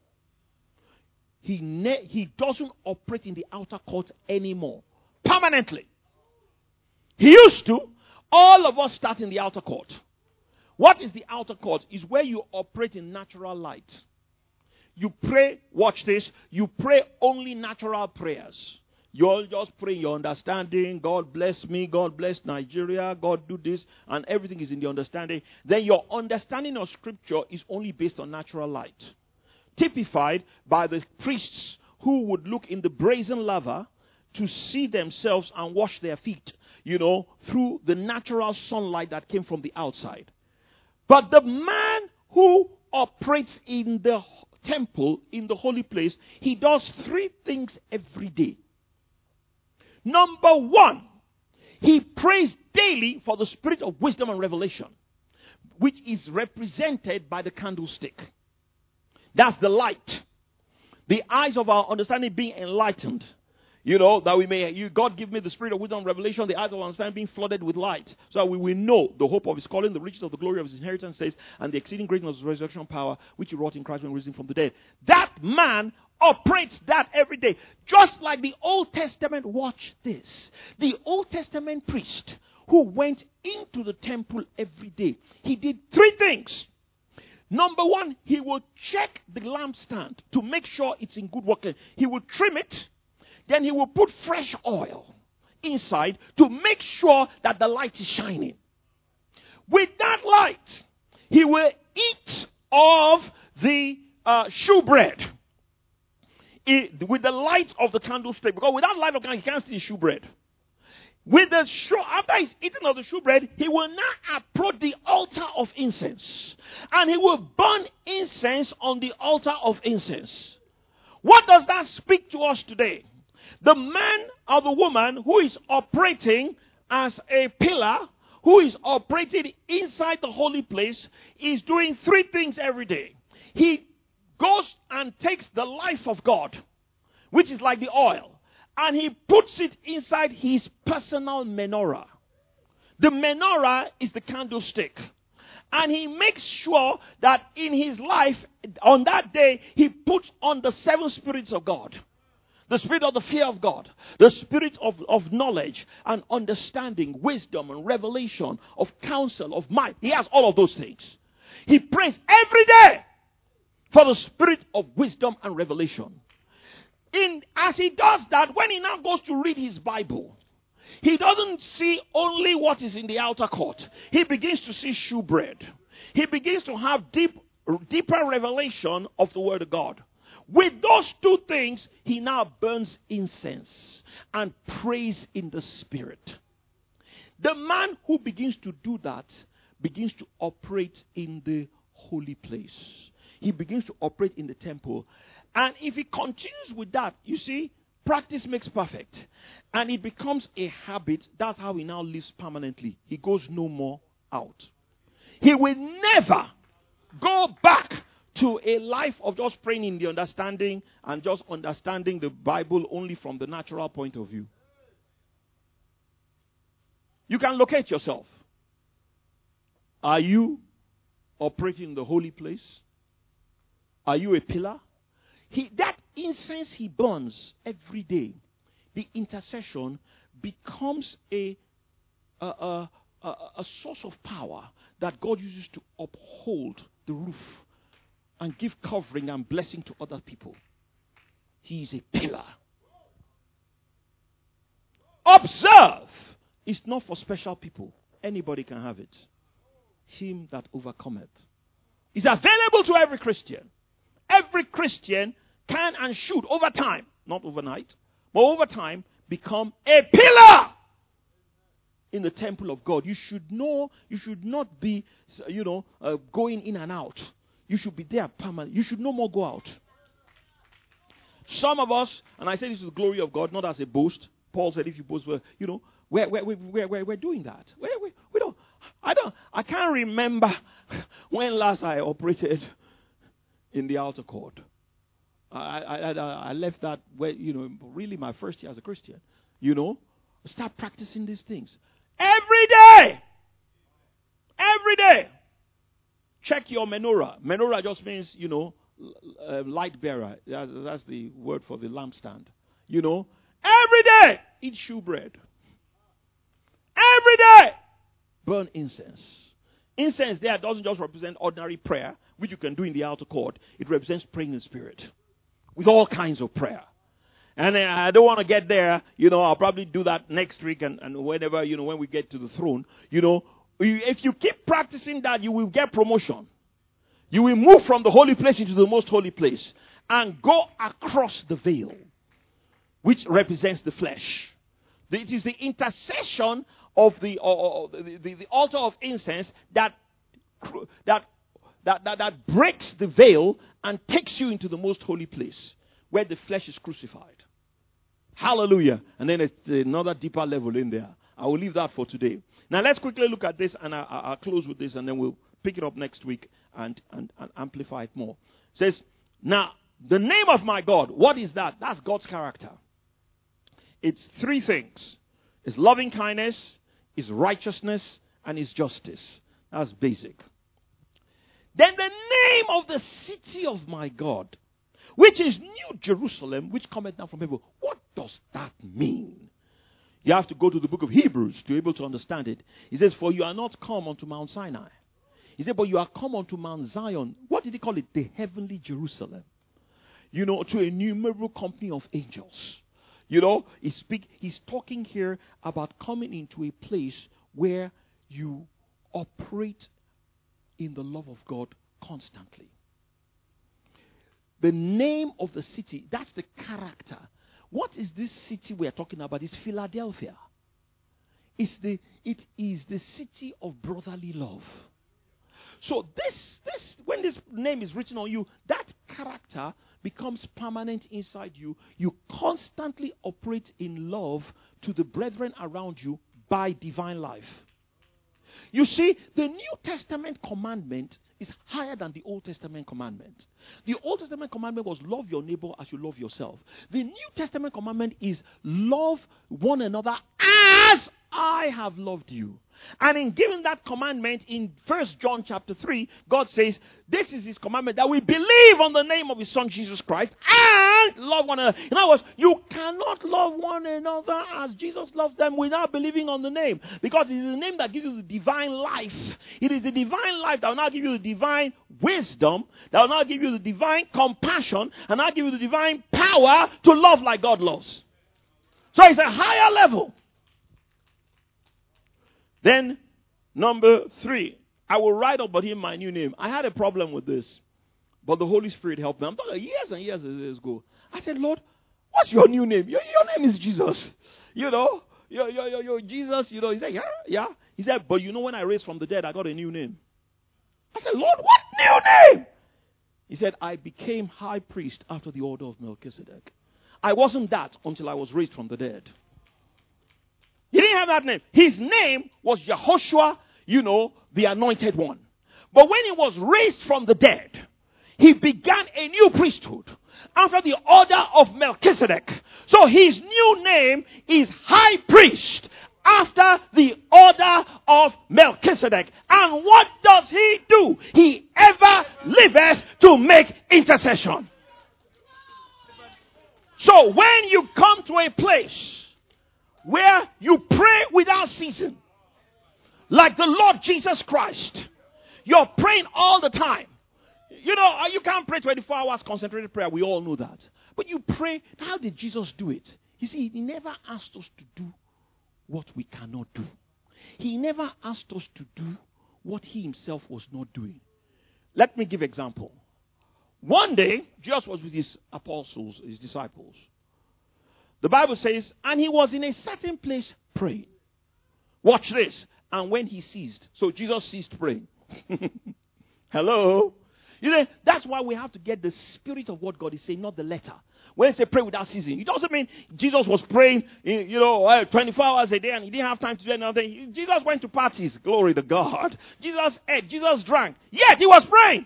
He doesn't operate in the outer court anymore. Permanently. He used to. All of us start in the outer court. What is the outer court? Is where you operate in natural light. You pray, watch this, you pray only natural prayers. You're just praying your understanding. God bless me. God bless Nigeria. God do this. And everything is in the understanding. Then your understanding of scripture is only based on natural light. Typified by the priests who would look in the brazen laver to see themselves and wash their feet, through the natural sunlight that came from the outside. But the man who operates in the temple, in the holy place, he does three things every day. Number one, he prays daily for the spirit of wisdom and revelation, which is represented by the candlestick. That's the light. The eyes of our understanding being enlightened. That we may, God give me the spirit of wisdom and revelation, the eyes of our understanding being flooded with light, so that we will know the hope of his calling, the riches of the glory of his inheritance, says, and the exceeding greatness of his resurrection power, which he wrought in Christ when raised him from the dead. That man operates that every day. Just like the Old Testament, watch this. The Old Testament priest who went into the temple every day, he did three things. Number one, he will check the lampstand to make sure it's in good working. He will trim it. Then he will put fresh oil inside to make sure that the light is shining. With that light, he will eat of the shewbread. With the light of the candlestick. Because without light of candle, he can't see shewbread. After he's eaten of the shewbread, he will now approach the altar of incense. And he will burn incense on the altar of incense. What does that speak to us today? The man or the woman who is operating as a pillar, who is operating inside the holy place, is doing three things every day. He goes and takes the life of God, which is like the oil, and he puts it inside his personal menorah. The menorah is the candlestick. And he makes sure that in his life, on that day, he puts on the 7 spirits of God. The spirit of the fear of God, the spirit of knowledge and understanding, wisdom and revelation, of counsel, of might. He has all of those things. He prays every day for the spirit of wisdom and revelation. As he does that, when he now goes to read his Bible, he doesn't see only what is in the outer court. He begins to see shewbread. He begins to have deeper revelation of the Word of God. With those 2 things, he now burns incense and prays in the Spirit. The man who begins to do that begins to operate in the holy place. He begins to operate in the temple. And if he continues with that, you see, practice makes perfect. And it becomes a habit. That's how he now lives permanently. He goes no more out. He will never go back to a life of just praying in the understanding and just understanding the Bible only from the natural point of view. You can locate yourself. Are you operating in the holy place? Are you a pillar? That incense he burns every day, the intercession becomes a source of power that God uses to uphold the roof and give covering and blessing to other people. He is a pillar. Observe. It's not for special people. Anybody can have it. Him that overcometh. It's available to every Christian. Every Christian can and should, over time, not overnight, but over time, become a pillar in the temple of God. You should not be, going in and out. You should be there permanently. You should no more go out. Some of us, and I say this is the glory of God, not as a boast. Paul said, if you boast, we're doing that. We don't. I can't remember when last I operated in the outer court. I left that really my first year as a Christian. Start practicing these things every day. Every day. Check your menorah. Menorah just means, light bearer. That's the word for the lampstand. Every day, eat shewbread. Every day, burn incense. Incense there doesn't just represent ordinary prayer, which you can do in the outer court. It represents praying in spirit with all kinds of prayer. And I don't want to get there. I'll probably do that next week and whenever, when we get to the throne. If you keep practicing that, you will get promotion. You will move from the holy place into the most holy place and go across the veil, which represents the flesh. It is the intercession of the altar of incense that breaks the veil and takes you into the most holy place where the flesh is crucified. Hallelujah. And then it's another deeper level in there. I will leave that for today. Now let's quickly look at this, and I'll close with this, and then we'll pick it up next week and amplify it more. It says, now, the name of my God, what is that? That's God's character. It's 3 things. It's loving kindness, it's righteousness, and it's justice. That's basic. Then the name of the city of my God, which is New Jerusalem, which cometh down from heaven. What does that mean? You have to go to the book of Hebrews to be able to understand it. He says, for you are not come unto Mount Sinai. He said, but you are come unto Mount Zion. What did he call it? The heavenly Jerusalem. To a innumerable company of angels. He's talking here about coming into a place where you operate in the love of God constantly. The name of the city, that's the character. What is this city we are talking about? It's Philadelphia. It is the city of brotherly love. So this when this name is written on you, that character becomes permanent inside you. You constantly operate in love to the brethren around you by divine life. You see, the New Testament commandment is higher than the Old Testament commandment. The Old Testament commandment was love your neighbor as you love yourself. The New Testament commandment is love one another as I have loved you. And in giving that commandment in 1 John chapter 3, God says, this is his commandment, that we believe on the name of his son Jesus Christ and love one another. In other words, you cannot love one another as Jesus loves them without believing on the name. Because it is the name that gives you the divine life. It is the divine life that will now give you the divine wisdom, that will now give you the divine compassion, and now give you the divine power to love like God loves. So it's a higher level. Then, number 3, I will write about him my new name. I had a problem with this, but the Holy Spirit helped me. I'm talking years and years ago. I said, Lord, what's your new name? Your name is Jesus. You know, you're Jesus. You know, he said, yeah. He said, but you know, when I raised from the dead, I got a new name. I said, Lord, what new name? He said, I became high priest after the order of Melchizedek. I wasn't that until I was raised from the dead. He didn't have that name. His name was Jehoshua, the anointed one. But when he was raised from the dead, he began a new priesthood after the order of Melchizedek. So his new name is high priest after the order of Melchizedek. And what does he do? He ever liveth to make intercession. So when you come to a place where you pray without ceasing, like the Lord Jesus Christ, you're praying all the time. You can't pray 24 hours concentrated prayer. We all know that. But you pray. How did Jesus do it? You see, he never asked us to do what we cannot do. He never asked us to do what he himself was not doing. Let me give an example. One day, Jesus was with his apostles, his disciples. The Bible says, and he was in a certain place praying. Watch this. And when he ceased, so Jesus ceased praying. Hello? That's why we have to get the spirit of what God is saying, not the letter. When they say pray without ceasing, it doesn't mean Jesus was praying, 24 hours a day and he didn't have time to do anything. Jesus went to parties. Glory to God. Jesus ate. Jesus drank. Yet he was praying.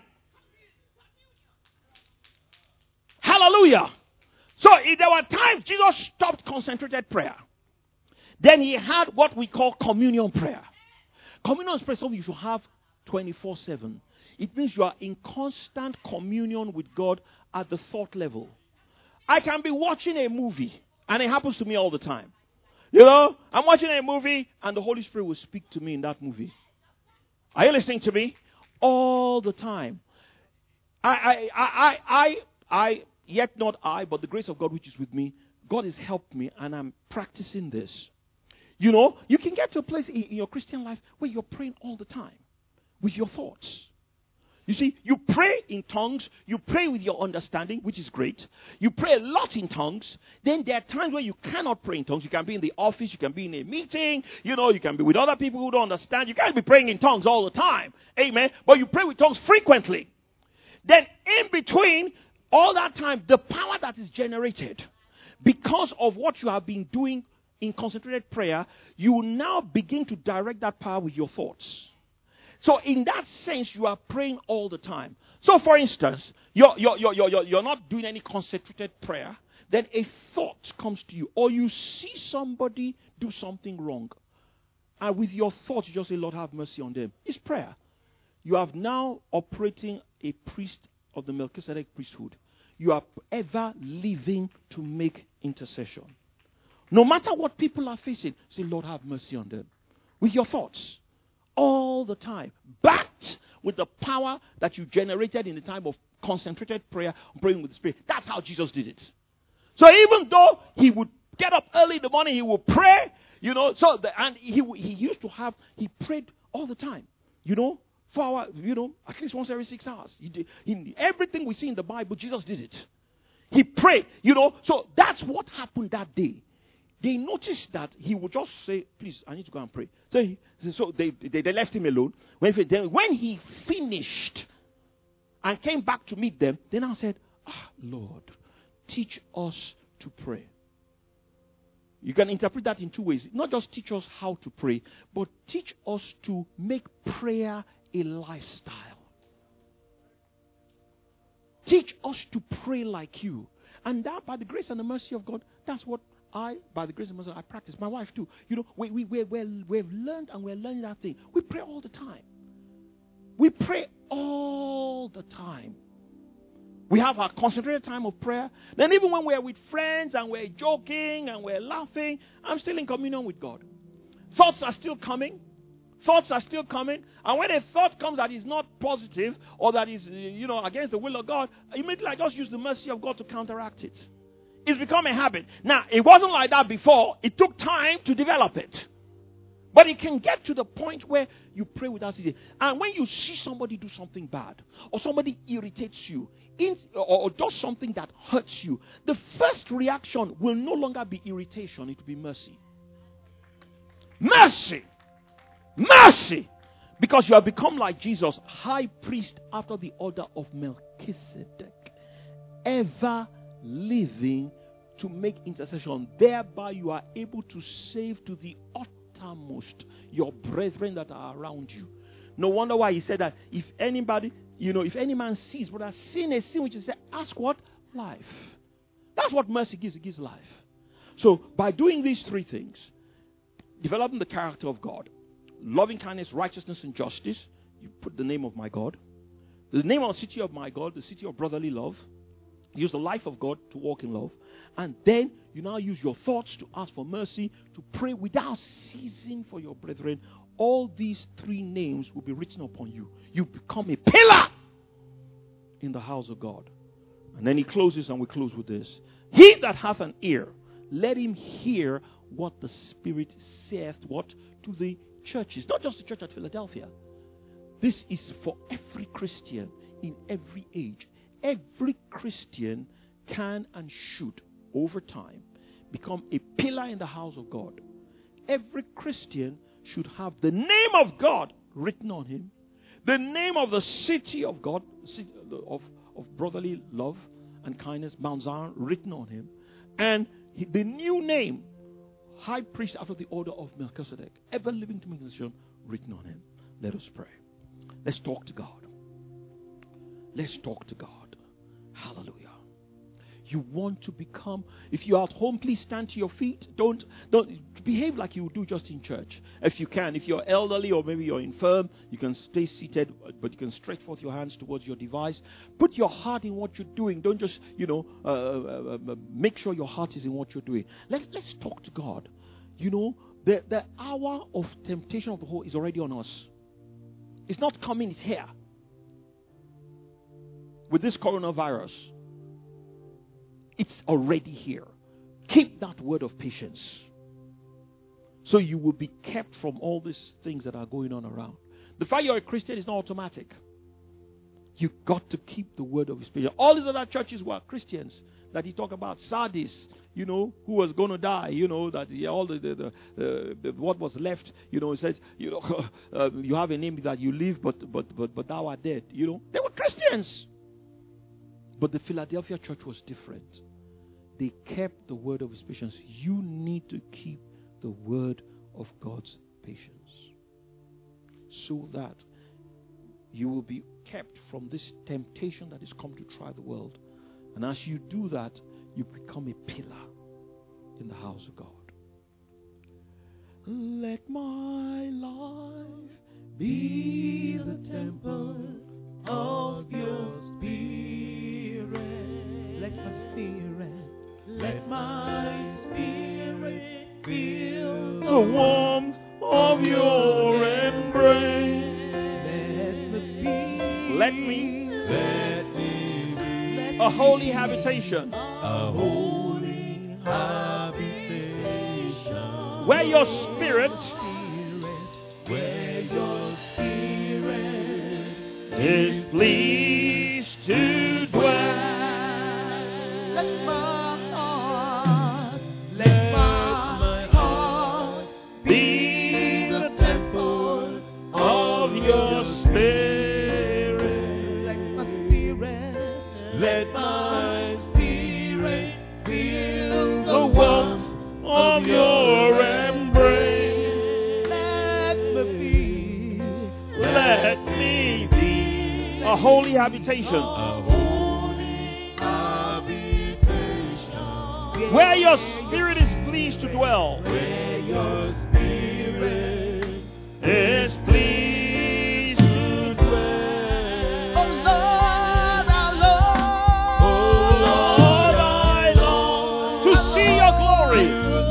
Hallelujah. So there were times Jesus stopped concentrated prayer. Then he had what we call communion prayer. Communion prayer is something you should have 24/7. It means you are in constant communion with God at the thought level. I can be watching a movie, and it happens to me all the time. I'm watching a movie, and the Holy Spirit will speak to me in that movie. Are you listening to me? All the time. Yet not I, but the grace of God which is with me. God has helped me, and I'm practicing this. You can get to a place in your Christian life where you're praying all the time with your thoughts. You see, you pray in tongues, you pray with your understanding, which is great. You pray a lot in tongues. Then there are times where you cannot pray in tongues. You can be in the office, you can be in a meeting, you can be with other people who don't understand. You can't be praying in tongues all the time. Amen. But you pray with tongues frequently. Then in between all that time, the power that is generated because of what you have been doing in concentrated prayer, you will now begin to direct that power with your thoughts. So in that sense, you are praying all the time. So for instance, you're not doing any concentrated prayer. Then a thought comes to you, or you see somebody do something wrong. And with your thoughts, you just say, Lord, have mercy on them. It's prayer. You are now operating a priest of the Melchizedek priesthood. You are ever living to make intercession. No matter what people are facing, say, Lord, have mercy on them. With your thoughts. All the time. Backed with the power that you generated in the time of concentrated prayer, praying with the Spirit. That's how Jesus did it. So even though he would get up early in the morning, he would pray, and he prayed all the time, 4 hours, at least once every 6 hours. Everything we see in the Bible, Jesus did it. He prayed, so that's what happened that day. They noticed that he would just say, please, I need to go and pray. So they left him alone. When he finished and came back to meet them, they now said, Lord, teach us to pray. You can interpret that in two ways. Not just teach us how to pray, but teach us to make prayer a lifestyle. us to pray like you. And that, by the grace and the mercy of God, that's what by the grace and mercy, I practice. My wife too. You know, we've learned and we're learning that thing. We pray all the time. We pray all the time. We have our concentrated time of prayer. Then even when we're with friends and we're joking and we're laughing, I'm still in communion with God. Thoughts are still coming. And when a thought comes that is not positive or that is, against the will of God, immediately I just use the mercy of God to counteract it. It's become a habit. Now, it wasn't like that before. It took time to develop it. But it can get to the point where you pray without ceasing. And when you see somebody do something bad, or somebody irritates you, or does something that hurts you, the first reaction will no longer be irritation. It will be mercy. Mercy! Mercy! Because you have become like Jesus, high priest after the order of Melchizedek, ever living to make intercession. Thereby you are able to save to the uttermost your brethren that are around you. No wonder why he said that if any man sees brother sin, a sin which is said, ask what? Life. That's what mercy gives. It gives life. So by doing these three things, developing the character of God, loving kindness, righteousness, and justice, you put the name of my God, the name of the city of my God, the city of brotherly love, use the life of God to walk in love, and then you now use your thoughts to ask for mercy, to pray without ceasing for your brethren. All these three names will be written upon you. You become a pillar in the house of God. And then he closes, and we close with this. He that hath an ear, let him hear what the Spirit saith, what? To the churches. Not just the church at Philadelphia. This is for every Christian in every age. Every Christian can and should, over time, become a pillar in the house of God. Every Christian should have the name of God written on him, the name of the city of God, of brotherly love and kindness, Mount Zion, written on him, and the new name, high priest after the order of Melchizedek, ever living to make decision, written on him. Let us pray. Let's talk to God. Let's talk to God. Hallelujah. You want to become, if you're at home, please stand to your feet. Don't behave like you would do just in church. If you can, if you're elderly or maybe you're infirm, you can stay seated, but you can stretch forth your hands towards your device. Put your heart in what you're doing. Don't just, make sure your heart is in what you're doing. Let's talk to God. The hour of temptation of the whole is already on us. It's not coming, it's here. With this coronavirus, it's already here. Keep that word of patience, so you will be kept from all these things that are going on around. The fact you're a Christian is not automatic. You've got to keep the word of his patience. All these other churches were Christians that he talked about. Sardis, who was going to die, that all the what was left, it says, you have a name that you live, but thou art dead. They were Christians. But the Philadelphia church was different. They kept the word of his patience. You need to keep the word of God's patience, so that you will be kept from this temptation that has come to try the world. And as you do that, you become a pillar in the house of God. Let my life be the temple of your spirit. Let my spirit feel the warmth of your embrace. Let me be a holy habitation. A holy habitation. Where your spirit is pleased to dwell. Let my heart be the temple of your spirit. Let my spirit feel the warmth of your embrace. Let me be a holy habitation. A holy where your spirit is pleased to dwell. Where your spirit Is pleased to dwell. Oh Lord, our Lord. Oh Lord, I long to see your glory.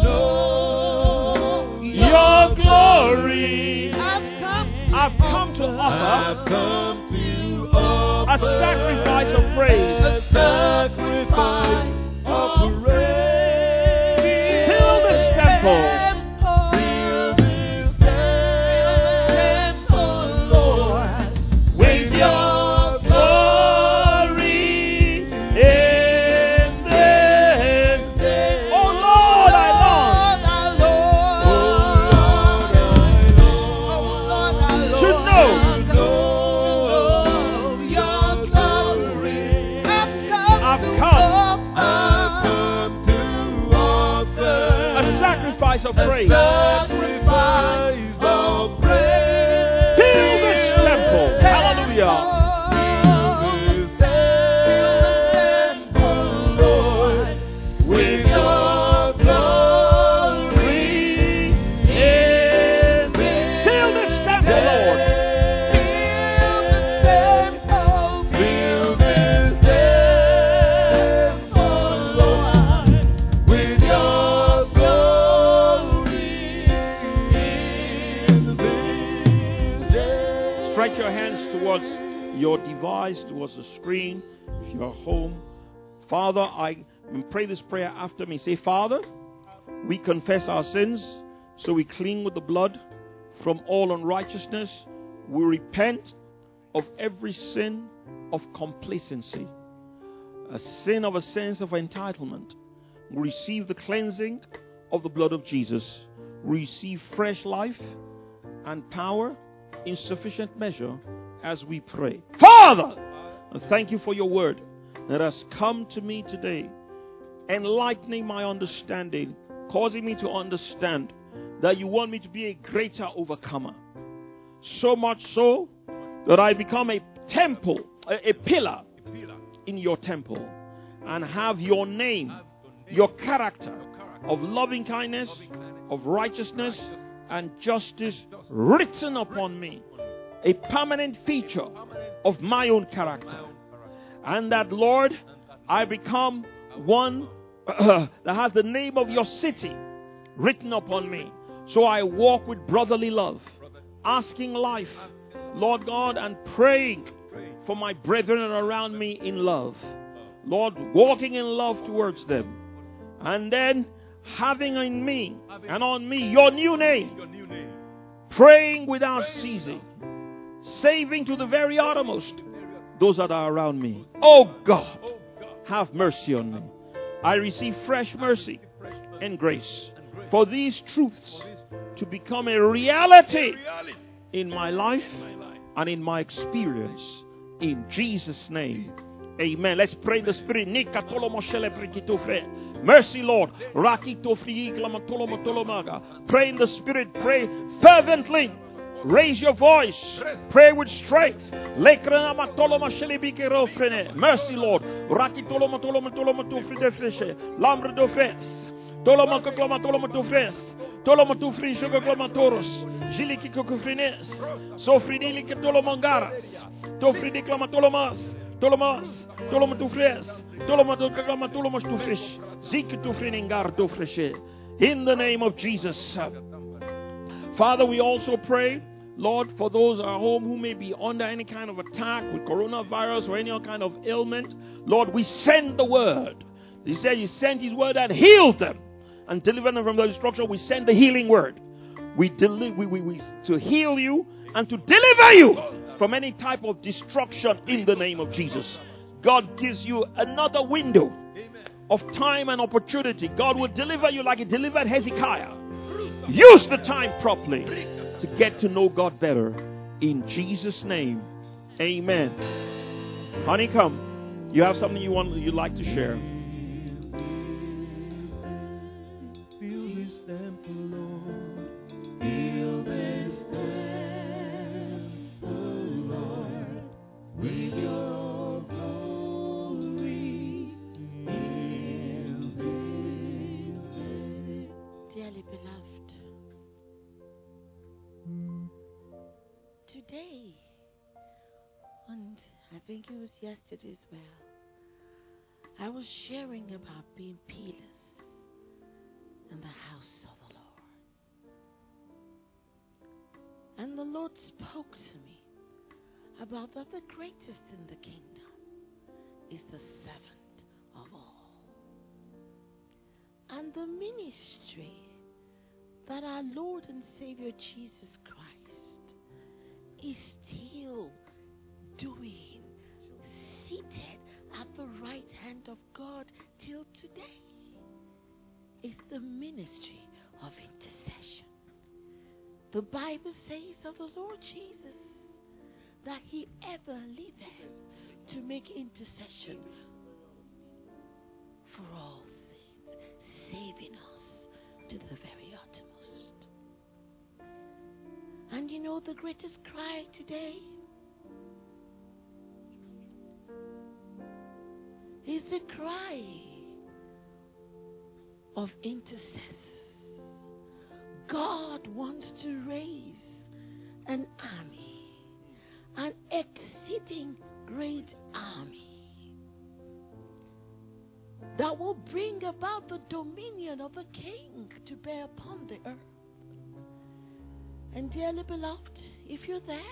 Your glory. I've come to offer a sacrifice of praise. A sacrifice of praise. Fill this temple. Fill this temple, Lord, with your glory in this day. Oh Lord, I long to know your glory. I've come to offer a sacrifice of praise. sacrifice of praise. Fill this temple. Hallelujah. Fill this temple, Lord, with your glory. Fill this temple, Lord. Fill this temple, Lord, with your glory in this day. Stretch your hands towards your device, towards the screen, if you're home. Father, I pray this prayer after me. Say, Father, we confess our sins, so we clean with the blood from all unrighteousness. We repent of every sin of complacency, a sin of a sense of entitlement. We receive the cleansing of the blood of Jesus. We receive fresh life and power in sufficient measure as we pray. Father, thank you for your word that has come to me today, enlightening my understanding, causing me to understand that you want me to be a greater overcomer. So much so that I become a temple, a pillar in your temple, and have your name, your character of loving kindness, of righteousness and justice written upon me, a permanent feature of my own character. And that, Lord, I become one that has the name of your city written upon me. So I walk with brotherly love, asking life, Lord God, and praying for my brethren around me in love. Lord, walking in love towards them. And then having in me and on me your new name. Praying without ceasing. Saving to the very uttermost those that are around me. Oh God, have mercy on me. I receive fresh mercy and grace for these truths to become a reality in my life and in my experience. In Jesus' name, amen. Let's pray in the Spirit. Mercy, Lord. Pray in the Spirit. Pray fervently. Raise your voice. Pray with strength. Mercy, Lord. In the name of Jesus. Father, we also pray, Lord, for those at home who may be under any kind of attack with coronavirus or any other kind of ailment. Lord, we send the word. He said He sent His word that healed them and delivered them from the destruction. We send the healing word. We to heal you and to deliver you from any type of destruction in the name of Jesus. God gives you another window of time and opportunity. God will deliver you like He delivered Hezekiah. Use the time properly to get to know God better. In Jesus' name, amen. Honey, come. You have something you'd like to share. Dearly beloved, today, and I think it was yesterday as well, I was sharing about being pillars in the house of the Lord. And the Lord spoke to me about that the greatest in the kingdom is the servant of all. And the ministry that our Lord and Savior Jesus Christ is still doing, seated at the right hand of God till today, is the ministry of intercession. The Bible says of the Lord Jesus that he ever liveth to make intercession for all things, saving us to the very uttermost. And you know the greatest cry today is the cry of intercessors. God wants to raise an army, an exceeding great army that will bring about the dominion of the King to bear upon the earth. And dearly beloved, if you're there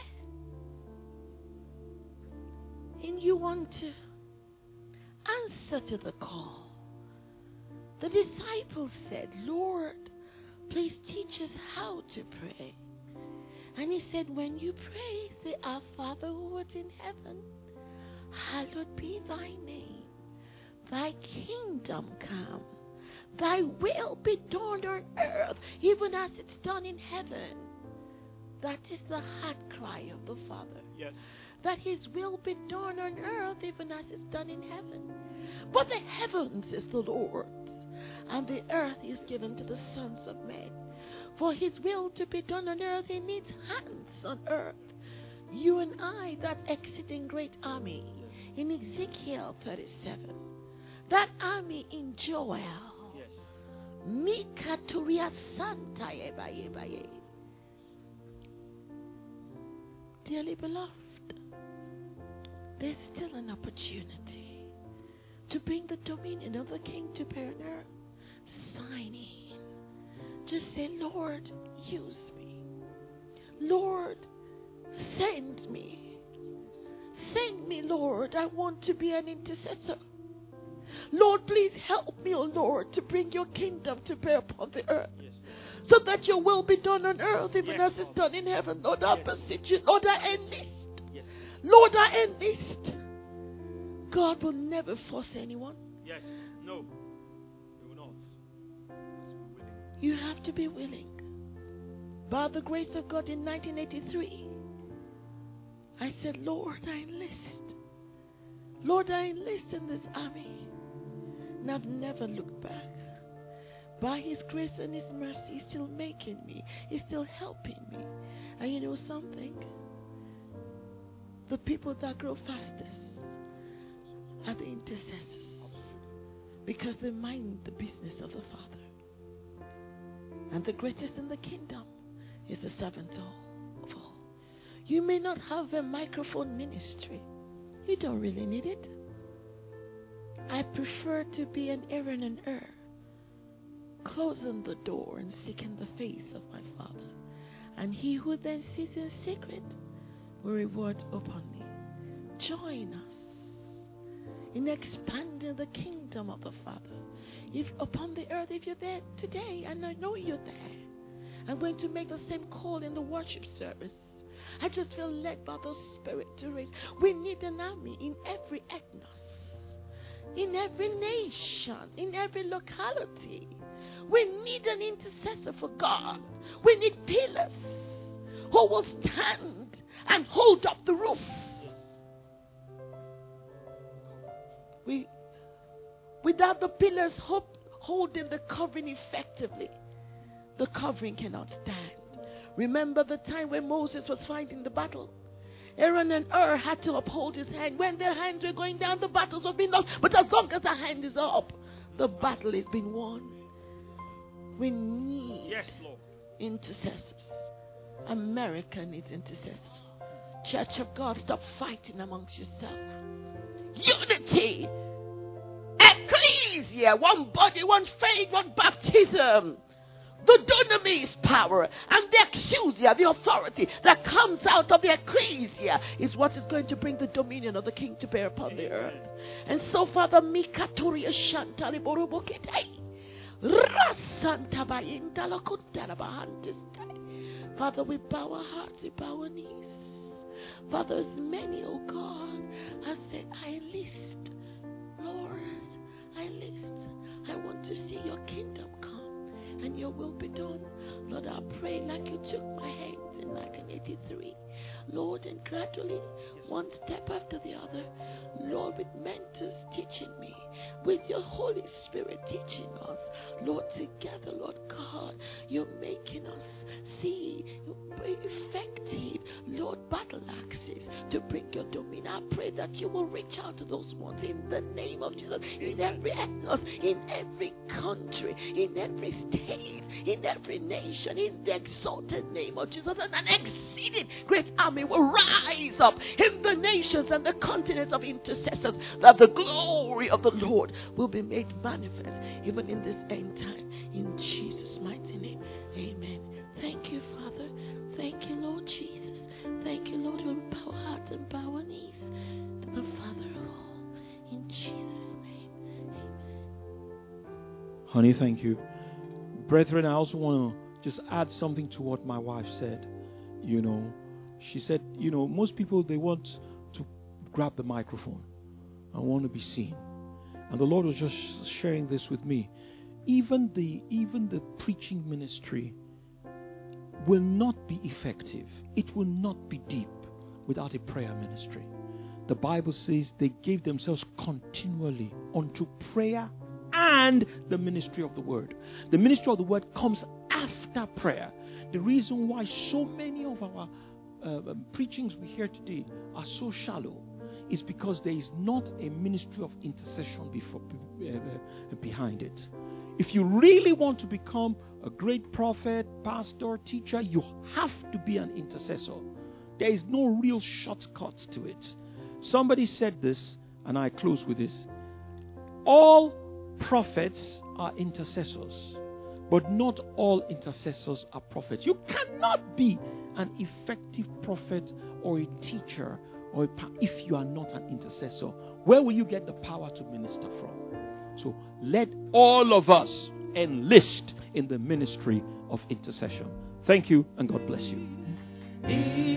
and you want to answer to the call, the disciples said, Lord, please teach us how to pray. And he said, when you pray, say, Our Father who art in heaven, hallowed be thy name. Thy kingdom come. Thy will be done on earth, even as it's done in heaven. That is the heart cry of the Father. Yes. That his will be done on earth, even as it's done in heaven. But the heavens is the Lord's, and the earth is given to the sons of men. For his will to be done on earth, he needs hands on earth. You and I, that exceeding great army in Ezekiel 37. That army in Joel. Yes. Mikaturia Santa Yebaye. Dearly beloved, there's still an opportunity to bring the dominion of the King to bear on earth. Sign in. Just say, Lord, use me. Lord, send me. Send me, Lord. I want to be an intercessor. Lord, please help me, O Lord, to bring your kingdom to bear upon the earth. Yes. So that your will be done on earth, even Yes, as it's Lord. done in heaven. Lord, I beseech you. Lord, I enlist. Yes. Lord, I enlist. God will never force anyone. Yes. No. We will not. You have to be willing. By the grace of God in 1983, I said, Lord, I enlist. Lord, I enlist in this army. And I've never looked back. By his grace and his mercy, he's still making me. He's still helping me. And you know something? The people that grow fastest are the intercessors. Because they mind the business of the Father. And the greatest in the kingdom is the servant of all. You may not have a microphone ministry. You don't really need it. I prefer to be an Aaron and Ur, closing the door and seeking the face of my Father. And he who then sees in secret will reward openly. Join us in expanding the kingdom of the Father. If upon the earth, if you're there today, and I know you're there, I'm going to make the same call in the worship service. I just feel led by the Spirit to raise. We need an army in every ethnos, in every nation, in every locality. We need an intercessor for God. We need pillars who will stand and hold up the roof. Without the pillars holding the covering effectively, the covering cannot stand. Remember the time when Moses was fighting the battle? Aaron and Ur had to uphold his hand. When their hands were going down, the battles were being lost. But as long as the hand is up, the battle has been won. We need Yes, Lord. intercessors. America needs intercessors. Church of God, stop fighting amongst yourself. Unity. Ecclesia. One body, one faith, one baptism. The dunamis power and the exousia, the authority that comes out of the ecclesia, is what is going to bring the dominion of the King to bear upon the earth. And so, Father, Mikatoria Shantali Borobokete, Rasanta Bayinda Lakuntara Bahantis. Father, we bow our hearts, we bow our knees. Father, as many, oh God, have said, I enlist. Lord, I enlist. I want to see your kingdom come and your will be done. Lord, I pray like you took my hands in 1983. Lord, and gradually, one step after the other, Lord, with mentors teaching me, with your Holy Spirit teaching us, Lord, together, Lord God, you're making us see effective, Lord, battle axes to bring your dominion. I pray that you will reach out to those ones in the name of Jesus, in every ethnos, in every country, in every state, in every nation, in the exalted name of Jesus, and an exceeding great army will rise up in the nations and the continents of intercessors, that the glory of the Lord will be made manifest even in this end time. In Jesus' mighty name, amen. Thank you, Father. Thank you, Lord Jesus. Thank you, Lord. We'll bow our hearts and bow our knees to the Father of all. In Jesus' name, amen. Honey, thank you. Brethren, I also want to just add something to what my wife said. She said, most people, they want to grab the microphone and want to be seen. And the Lord was just sharing this with me. Even the preaching ministry will not be effective. It will not be deep without a prayer ministry. The Bible says they gave themselves continually unto prayer and the ministry of the word. The ministry of the word comes after prayer. The reason why so many of our preachings we hear today are so shallow is because there is not a ministry of intercession behind it. If you really want to become a great prophet, pastor, teacher, you have to be an intercessor. There is no real shortcuts to it. Somebody said this, and I close with this. All prophets are intercessors, but not all intercessors are prophets. You cannot be an effective prophet or a teacher if you are not an intercessor. Where will you get the power to minister from? So let all of us enlist in the ministry of intercession. Thank you, and God bless you.